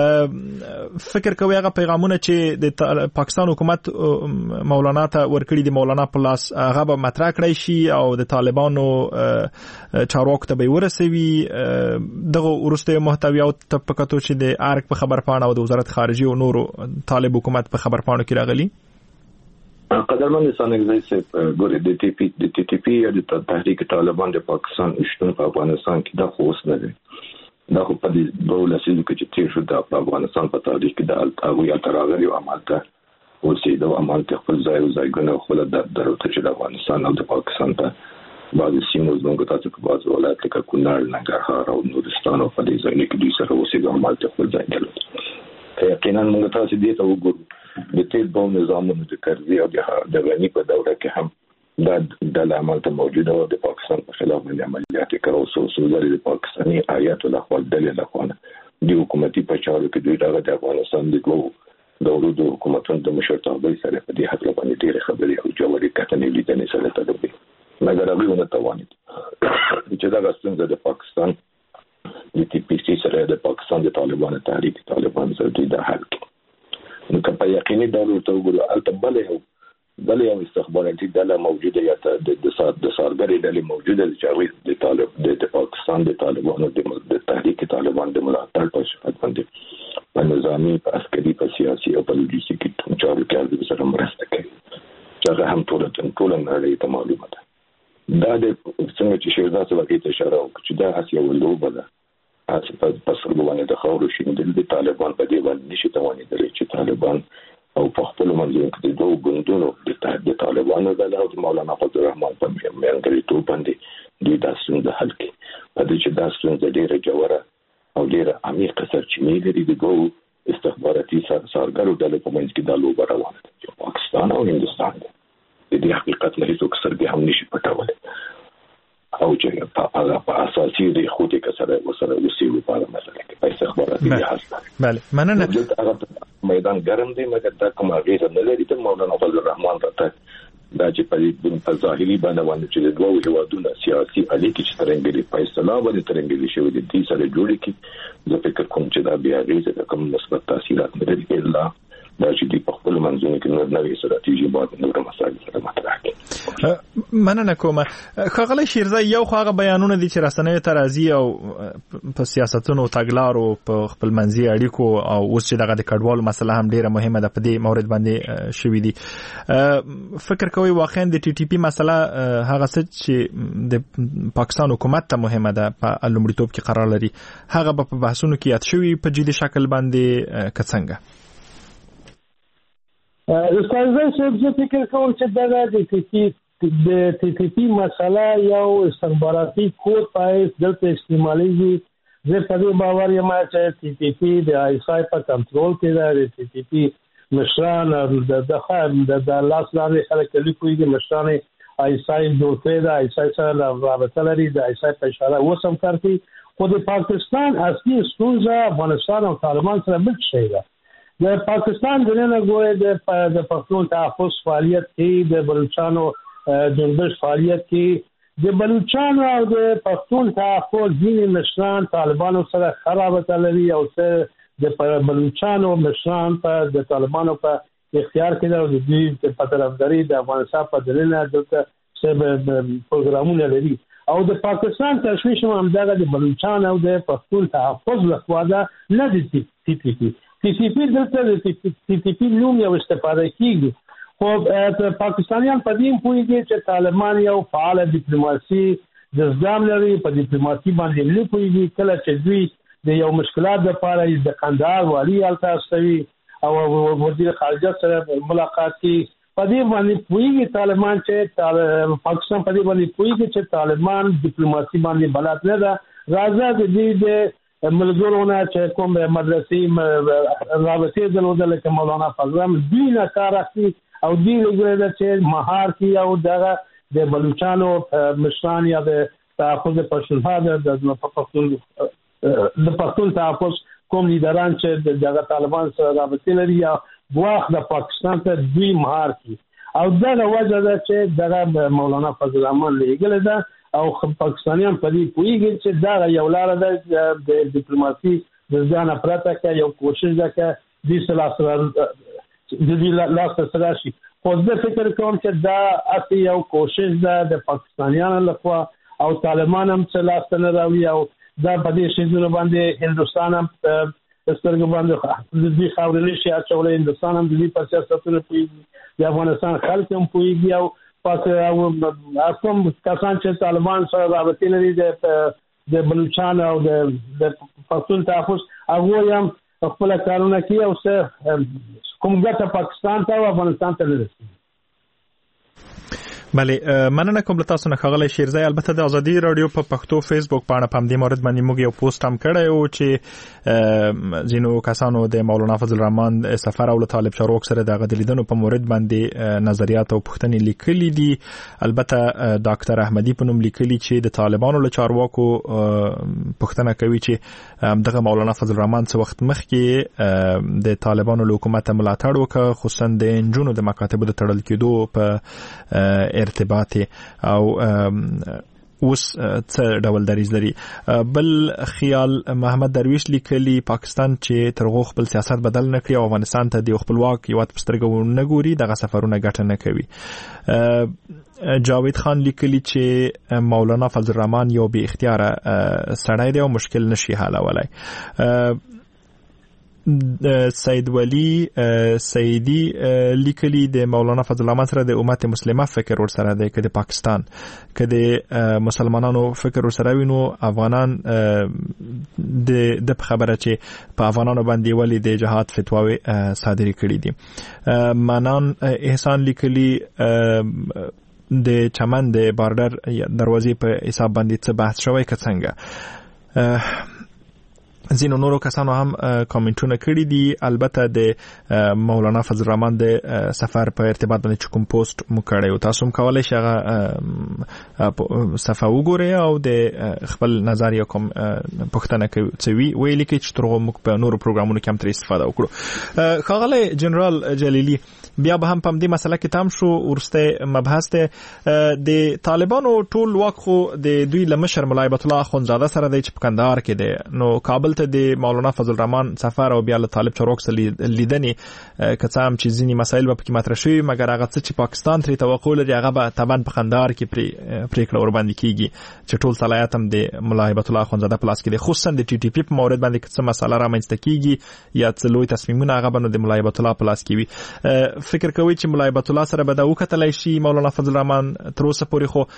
فکر کوي هغه پیغامونه چې د پاکستان حکومت مولانا ته ورکړي دي، مولانا په لاس هغه به مطرح کړی شي او د طالبانو چارواکو ته به ورسوي. دغه وروسته محتویات ته په کتو چې د ارګ په خبر پاڼه او د وزارت خارجه او نورو طالب حکومت په خبر پاڼو کې راغلي. قدرمن سانګزای صاحب ګورې د ټي ټي پی یا د تحریک طالبان د پاکستان شتون په افغانستان کې د خوښ نه دی. دا خو په دې ډول اصلي کې چې تیر شو د افغانستان په تاریخ کې د هغه یا تراغلي عمل ته ورسېدو، عمل ته خپل ځای او ځایګونه خپل درته چې د افغانستان او د پاکستان په بعض سیمو زموږ تاسو په بعض ولایت لکه کونړ، ننګرهار او نورستان او په دې ځایونو کې دوی سره اوسېږي، عمل ته خپل ځای درلود. یقینا موږ تاسو دې ته وګورو د تیر بو نظامونو د کرزي او د غني په دوره کې هم د عمل ته موجوده و د پاکستان په خلاف باندې عملیات کړو. سوزري د پاکستاني آیات الله خپل دلیل لخوانه د حکومتي په چارو کې دوی د افغانستان د دوه د حکومتونو د مشرتابه سره په دې حق باندې ډېر خبرې او جوړې کتنې لیدنې سره تدبیر مګر هغه ونه توانید چې دا ستونزه د پاکستان د ټي پی سي سره د پاکستان د طالبانو تحریک طالبان سره دوی د حل کې نو که په یقیني ډول ورته وګورو البته بل یو استخباراتي ډله موجوده یا د سارګري ډلې موجوده چې د طالب د پاکستان د طالبانو د تحریک طالبان د ملاتړ په شفاعت باندې په نظامی په عسکري په سیاسي او په لوجستیکي چارو کې سره مرسته کوي چې هغه هم ټول نړۍ ته معلومه ده. دا د څنګه چې شیرزاد صاحب ته اشاره وکړه چې دا هڅه یو لوبه ده چې په سر باندې د خاورو شیندل د طالبان په دی باندې نشي توانیدل چې طالبان او په خپل منځ کې د دوه ګوندونو د طالبانو د مولانا فضل الرحمن په میانګړي تو باندې دوی د ستونزې حل کړي په دې چې د ستونزې ډیره جوړه او ډیره عمیقه سرچینې لري د دوه استخباراتي سرګرو ډلې په منځ کې د لوبه روانه ده پاکستان او هندستان د دې حقیقت نه هیڅ څرګند هم نشي پټولای او چې په اساسي د خوتي کسره وسره وسیلو په اړه مسله کې په استخباراتي لحاظ بله مننه میدان ګرم دی مګر دا کوم هغه نه لري ته مولانا فضل الرحمن راته دا چې په ظاهري باندې چې د دوه هیوادونو سیاسي اړیکې چې ترنګلي په اصطلاح باندې ترنګلي شوې دي د سره جوړې کی زه فکر کوم چې دا بیا غیزه کوم مثبت تاثیرات نه لري الا دا چې په خپل منځونو کې نور نوې استراتیژي باندې نور مسایل سره مطرح کړي. مننه کوم. خغلی شیرزای یو خو بیانونه دي چې رسنیو ته راځي او په سیاستونو تګلارو په خپل منځي اړیکو او اوس چې دغه د کډوالو مسله هم ډیره مهمه ده په دې مورد باندې شوې دي. فکر کوي واقعا د ټي ټي پی مسله هغه څه چې د پاکستان حکومت ته مهمه ده په لومړیتوب کې قرار لري هغه په بحثونو کې یاد شوی په جدي شکل باندې کڅنګه استاد زه فکر کوم چې دا د ټي پی مسله یو استخباراتي کوډ پای دلته استعمالېږي. زه په دې باور یم چې ټي پی د آیسای په کنټرول کې ده. د ټي پی مشران د لاس لارې خلک لیکوي مشران آیسای دوته د آیسای سره رابطه لري د آیسای په اشاره وسم کوي خو د پاکستان اصلي ستونزه افغانستان او طالبان سره بل شي ده. د پاکستان د نن غوې د پښتون تحفظ فعالیت کې د بلوچستانو جنبش فعالیت کې د بلوچستان او د پښتون تحفظ ځینې مشران طالبانو سره خرابته لري او د بلوچستانو مشران په د طالبانو په اختیار کې د دوی په طرفداري د افغانستان په دلیل دلته څه پروګرامونه لري او د پاکستان تشویش هم دغه د بلوچستان او د پښتون تحفظ لخوا نه دي ټي ټي پی دلته د ټي پی نوم یو استفاده کیږي خو پاکستانیان په دې پوهیږي چې طالبان یو فعال ډیپلوماسي د ځام لري په ډیپلوماسي باندې نه پوهیږي کله چې دوی د یو مشکلات لپاره د قندهار والی الته استوي او وزیر خارجه سره ملاقات کی پدې باندې پویږي طالبان چې پاکستان پدې باندې پویږي چې طالبان ډیپلوماسي باندې بلد نه ده راځه د ملګرونه چې کوم مدرسې رابطې درلودل چې مولانا فضل دوی نه کار اخلي او دوی لګره چې مهار کی او دغه د بلوچستانو مشران یا د تحفظ پښتونخوا د پښتون تحفظ کوم لیدران چې دغه طالبان سره رابطې لري یا واخ د پاکستان ته دوی مهار کی او دغه وجه ده چې دغه مولانا فضل الرحمن لګل ده او پاکستانیان په دې پوهیږي چې دا یو لار ده د ډیپلوماسي د ځان پرته کې یو کوشش ده چې د سلاسل د دې لاس سره شي خو زه فکر کوم چې دا اصلي یو کوشش ده د پاکستانیانو لخوا او طالبان هم چې لاس نه راوي او دا په دې شیزونه باندې هندستان هم سترګ باندې د دې خاورې شي چې هندستان هم د دې په سیاستونو پوهیږي د افغانستان خلک هم پوهیږي او پس کوم کسان چې طالبان سره رابطې لري د بلوچستان او د پښتون تحفظ هغه هم خپل کارونه کوي او کوم ګټه پاکستان ته او افغانستان ته رسیږي. بله مننه کوم تاسو نه خغلی شیرزای البته د ازادي رادیو په پښتو فیسبوک باندې په دې مورد باندې موږ یو پوسټ هم کړی او چې زینو کسانو د مولانا فضل الرحمن سفر او طالب شاروخ سره د غدلیدنو په مورد باندې نظریات او پوښتنې لیکلي دي. البته ډاکټر احمدی په نوم لیکلي چې د طالبانو له چارواکو پوښتنه کوي چې دغه مولانا فضل الرحمن څه وخت مخکې د طالبانو له حکومت ملاتړ وکړ خصوصا د انجونو د مکاتبو د تړل کېدو په ارتباط او اوس څه ډول دریځ لري. بل خیال محمد درویش لیکلی پاکستان چې ترغو خپل سیاست بدل نکړي او افغانستان ته د خپلواک یوات پسترګو نه ګوري دغه سفرونه ګټه نه کوي. جاوید خان لیکلی چې مولانا فضل الرحمن یو بی اختیاره سړی دی او مشکل نشي حلولای. سید ولی سیدی لیکلی د مولانا فضل الرحمن سره د امت مسلمه فکر ور سره دی که د پاکستان که د مسلمانانو فکر ور سره وینو افغانان د خبره چې په افغانانو باندې ولی د جهاد فتواوی صادری کړي دي. منان احسان لیکلی د چمن د بارډر دروازې په حساب باندې څه بحث شوی که څنګه. زینو نورو کسانو هم کامنټونه کړي دي. البته د مولانا فضل الرحمن د سفر په ارتباط باندې کوم پوسټ مو کړی او تاسو هم کولای شئ هغه صفحه وګورئ او د خپل نظر یا کوم پوښتنه کوي ویل کې چې ترغه موږ په نورو پروګرامونو کې هم تر استفاده وکړو. خاغلی جنرال جلیلی بیا به هم په دې مسله کې تام شو ورسته مبحث ته د طالبانو ټول واک خو د دوی لمشر مولای بیت الله اخوندزاده سره دی چې په کندهار کې دی. نو کابل ته د مولانا فضل الرحمن سفر او بیا له طالب چاروک سره لیدنې کڅه هم چې ځینی مسایل به پکې مطرح شوي مګر هغه څه چې پاکستان ترې توقع لري هغه به طبعا په کندهار کې پریکړه ور باندې کیږي چې ټول صلاحیت هم د مولای بیت الله اخوندزاده پلاس کې دی. خصوصا د ټي ټي پی په مورد باندې څه مسله رامنځته کیږي یا څه لوی تصمیمونه هغه به د مولای بیت الله پلاس کې وي. فکر کوي چې مولای بیت الله سره به دا وکتلای شي مولانا فضل الرحمن تر اوسه پورې خو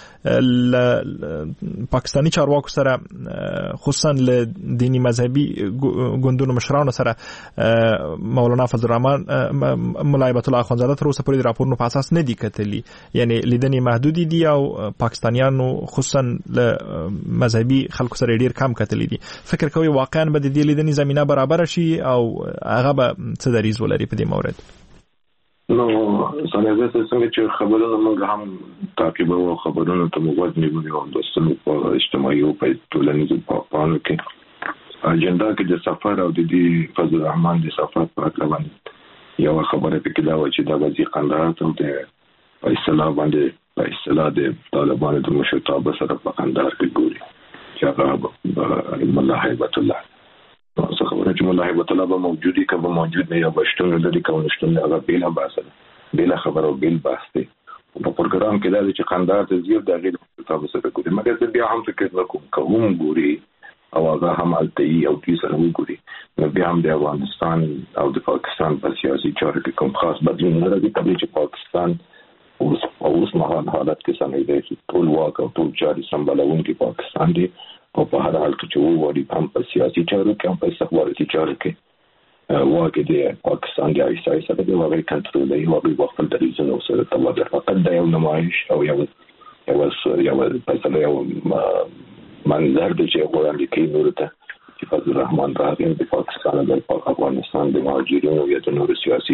پاکستانی چارواکو سره خصوصا له دینی مذهبي ګوندونو مشرانو سره مولانا فضل الرحمن مولای بیت الله اخوندزاده تر اوسه پورې د راپورونو په اساس نه دي کتلي یعنی لیدنې محدودې دي او پاکستانیانو خصوصا له مذهبي خلکو سره ډیر کم کتلي دي. فکر کوي واقعا به د دې لیدنې زمينه برابر شي او هغه به څه دریځ ولري په دې مورد؟ نو څنګه چې خبرونه موږ هم تعقیبوو خبرونه ته موږ نیولې او د سمو په اجتماعي او په ټولنیزو پاپانو کې اجنډا کې د سفر او د فضل الرحمن د سفر په اړه باندې یو خبره پکې دا و چې د وزیر قندهار ته د اصلاح باندې په اصلاح د طالبانو د مشرتابه سره په قندهار کې ګوري چې هغه مولا هیبت الله څه خبره چې مولا هیبت الله به موجودي کبه موجود نه یا بشتون لري کوم نشته هغه بیل باسه بیل خبره او بیل باسته په پروګرام کې دا چې قندهار ته زیات د غیر مشرتابه سره ګوري مګر بیا هم فکر وکوم کوم ګوري او هغه هم التئی او دوی سره وګوري نو بیا هم د افغانستان او د پاکستان په سیاسي چارو کې کوم خاص بدلون نه راځي کله چې پاکستان اوس مهال حالت کې سمې دی چې ټول واک او ټول چاري سمبالونکي پاکستان دی او په هر حال کې چې ووري هم په سیاسي چارو کې هم په استخباراتي چارو کې واګه د پاکستان د ایسای سره د واګه کنټرول دی او خپل د ریزنو سره تبادله فقط د یو نمایش او یو مثلا یو منظر د چې وړاندې کوي نور ته چې فضل الرحمن راغی د پاکستان د افغانستان د مهاجرینو یا د نور سیاسي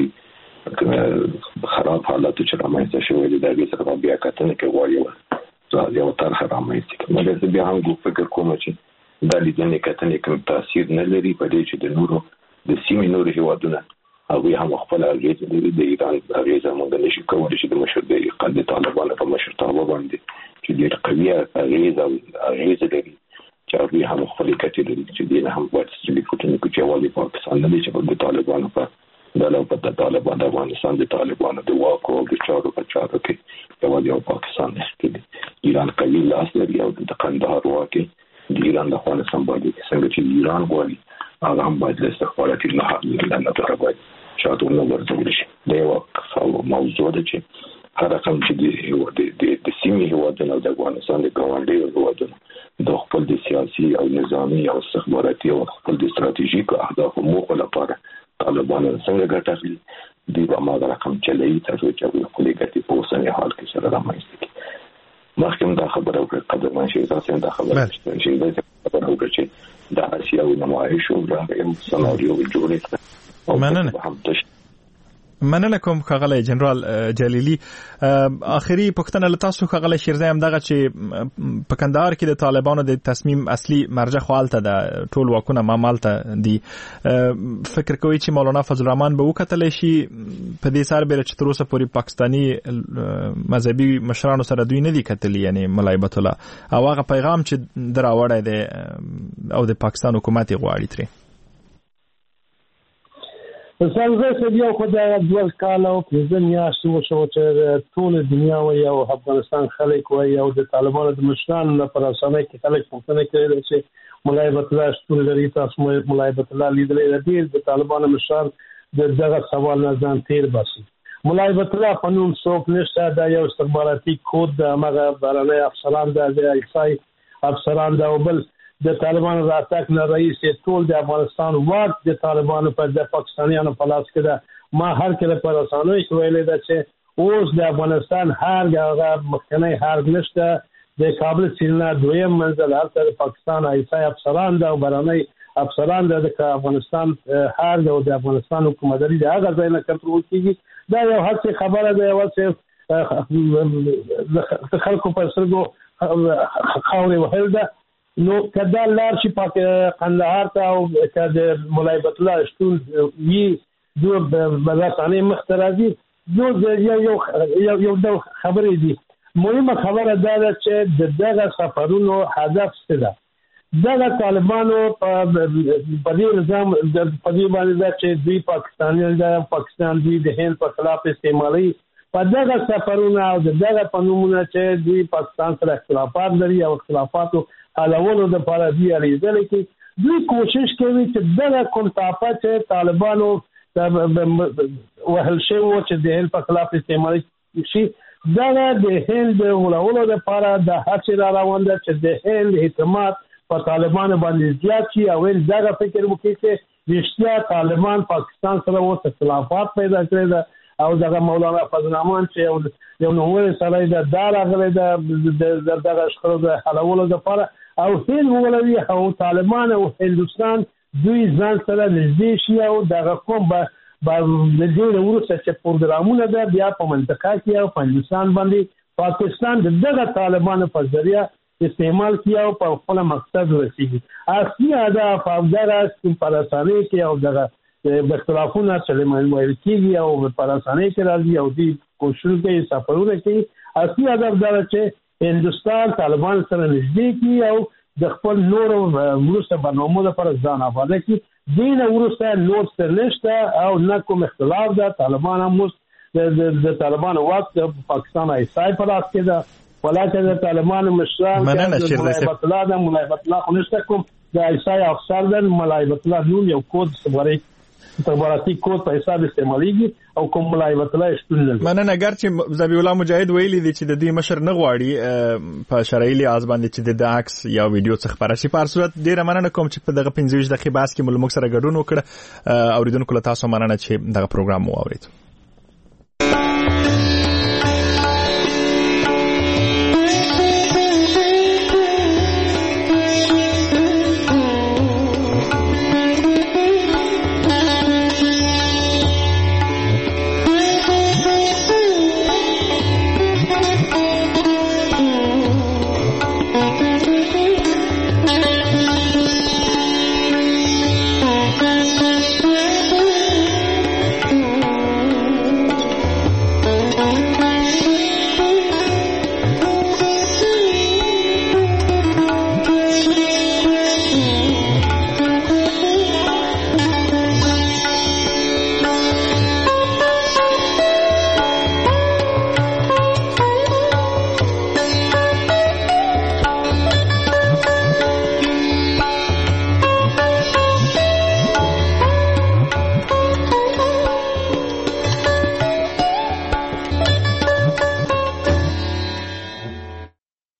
خراب حالات چې رامنځته شوی دی د دې سره بیا کتنه کوي یو طرح رامنځته کوي مګر بیا هم فکر کوم چې د لیدنې کتنې کوم تاثیر نه لري په دې چې د نورو د سیمې نور هیوادونه هغه هم خپل اغیزه لري د ایران اغیزه موږ نشو کولای چې د مشرد قد طالبانو په مشرتابه باندې چې ډېر قوي اغیزه لري چې هغه هم خپل کتل لري چې دین هم وایي چې کوټنه کې چې والی پاکستان نه چې په طالبانو په د طالبان د افغانستان د طالبانو د واکو او د چارو په چارو کې د والی پاکستان کې ایران قوي لاس لري او د قندهار واکي د ایران د افغانستان باندې څنګه چې ایران غواړي هغه هم باید له استخباراتي نه باید شاته نو ورته شي دا یو موضوع ده چې هر رقم چې د سیمې هیوادونو د افغانستان د ګاونډي هیوادونو د خپل د سیاسي او نظامی او استخباراتي او خپل د ستراتیژیکو اهداف او موخو لپاره طالبانو څنګه ګټه اخلي دی به ما رقم چلای تاسو چې خپل ګټې په اوسنۍ حال کې سره رامنځته کړي مخکې دا خبره وکړه قدرمن شي تاسو دا خبره چې دا خبره وکړه چې د اسیا او نمایش او راغیم سناریو جوړ کړ مننه کوم ښاغلی جنرال جلیلی اخري پوښتنه له تاسو ښاغلی شیرزی هم دغه چې په کندهار کې د طالبانو د تصمیم اصلي مرجع خالته د ټول واکونه مالته دي فکر کوي چې مولانا فضل الرحمن به وکتل شي په دې سره چې تر اوسه پورې پاکستاني مذهبي مشرانو سره دوی نه دي کتلی یعنی مولای بیت الله او هغه پیغام چې دراوړی دی او د پاکستان حکومت غواړي ترې څنګه چې یو خدای دوه کال او پرځن یا شو چې ټول دنیا او افغانستان خلک او د طالبانو د مشرانو لپاره سمه کې خلک پوښتنه کوي چې مولای بیت الله شتون لري تاسو مولای بیت الله لیدلې د طالبانو مشران دغه سوال نه ځان تیر باسي مولای بیت الله په نوم څوک نشته دا یو استخباراتي کود د هغه بارنه افسران د ایسای افسران د بل د طالبانو راتګ نه رئیس ټول د افغانستان واک د طالبانو پر د پاکستانیانو په لاس کې ده ما هر کله پر اسانوي ویلې ده چې اوس د افغانستان هر هغه مخکنی هر نشته د کابل سینا دویم منزل هر تر پاکستان ایسای افسران د برانه افسران د افغانستان هر د افغانستان حکومتداري د هغه ځای نه کنټرول کیږي دا یو هڅه خبره ده او چې د خلکو پر سرګو خاورې وهل ده نو کدا لار شي پاک قندهار ته او کدا مولای بیت الله شتون وی دوه بازارانه مخترازي یو د خبرې دي مهمه خبره ده چې دغه سفرونو هدف څه ده دغه طالبانو په دې نظام د پدې باندې ده چې دوی پاکستانیان د پاکستان دوی د هند په خلاف استعمالي په دغه سفرونو او دغه قانونونه چې دوی پاکستان سره اختلافات لري او اختلافاتو حلولو د لپاره دی اړیدل کې دوی کوشش کوي چې دغه کوم طاقت چې طالبانو وهل شي او چې د هند په خلاف استعمال شي دغه د هند د ولولو د لپاره د هڅې را روان ده چې د هند اعتماد په طالبانو باندې زیات شي او دغه فکر وکړي چې رښتیا طالبان پاکستان سره اوس اختلافات پیدا کړي ده او دغه مولانا فضل الرحمن چې یو نوې سړی د دار غلې د دغه شخړو د حلولو لپاره او هند ولوي او طالبان او هندستان دوی ځان سره نږدې شي او دغه کوم به د دې وروسته چې پروګرامونه ده بیا په منطقه کې او هندستان باندې پاکستان دغه طالبانو په ذریعہ استعمال کیا او په خپل مقصد ورسیږي اصلي هدف او درس په رسانه کې او دغه اختلافونه چې موږ کېږي او په رسانه کې راځي او دې کوشش کوي سفرونه کوي اصلي هدف دا چې هندستان طالبان سره نږدې کی او د خپل نور وروسته برنامه لپاره ځان آباد کی دین وروسته نور څه نشته او نه کوم اختلاف ده طالبان هم د طالبان وخت پاکستان ایسای پر اس کې ده ولکه د طالبان مشران د ملایبت الله خو نشته کوم د ایسای افسر د ملایبت الله نوم یو کود استخباراتي کود په حساب استعماليږي او کوم ملایوت الله شتون لري. مننه اگر چې ذبیح الله مجاهد ویلي دي چې د دې مشر نه غواړي په شرعي لحاظ باندې چې د عکس یا ویډیو څخه خبره شي. په هر صورت ډیره مننه کوم چې په دغه 15 دقیقې بحث کې موږ سره ګډون وکړ. اوریدونکو له تاسو مننه چې دغه پروګرام مو واورید.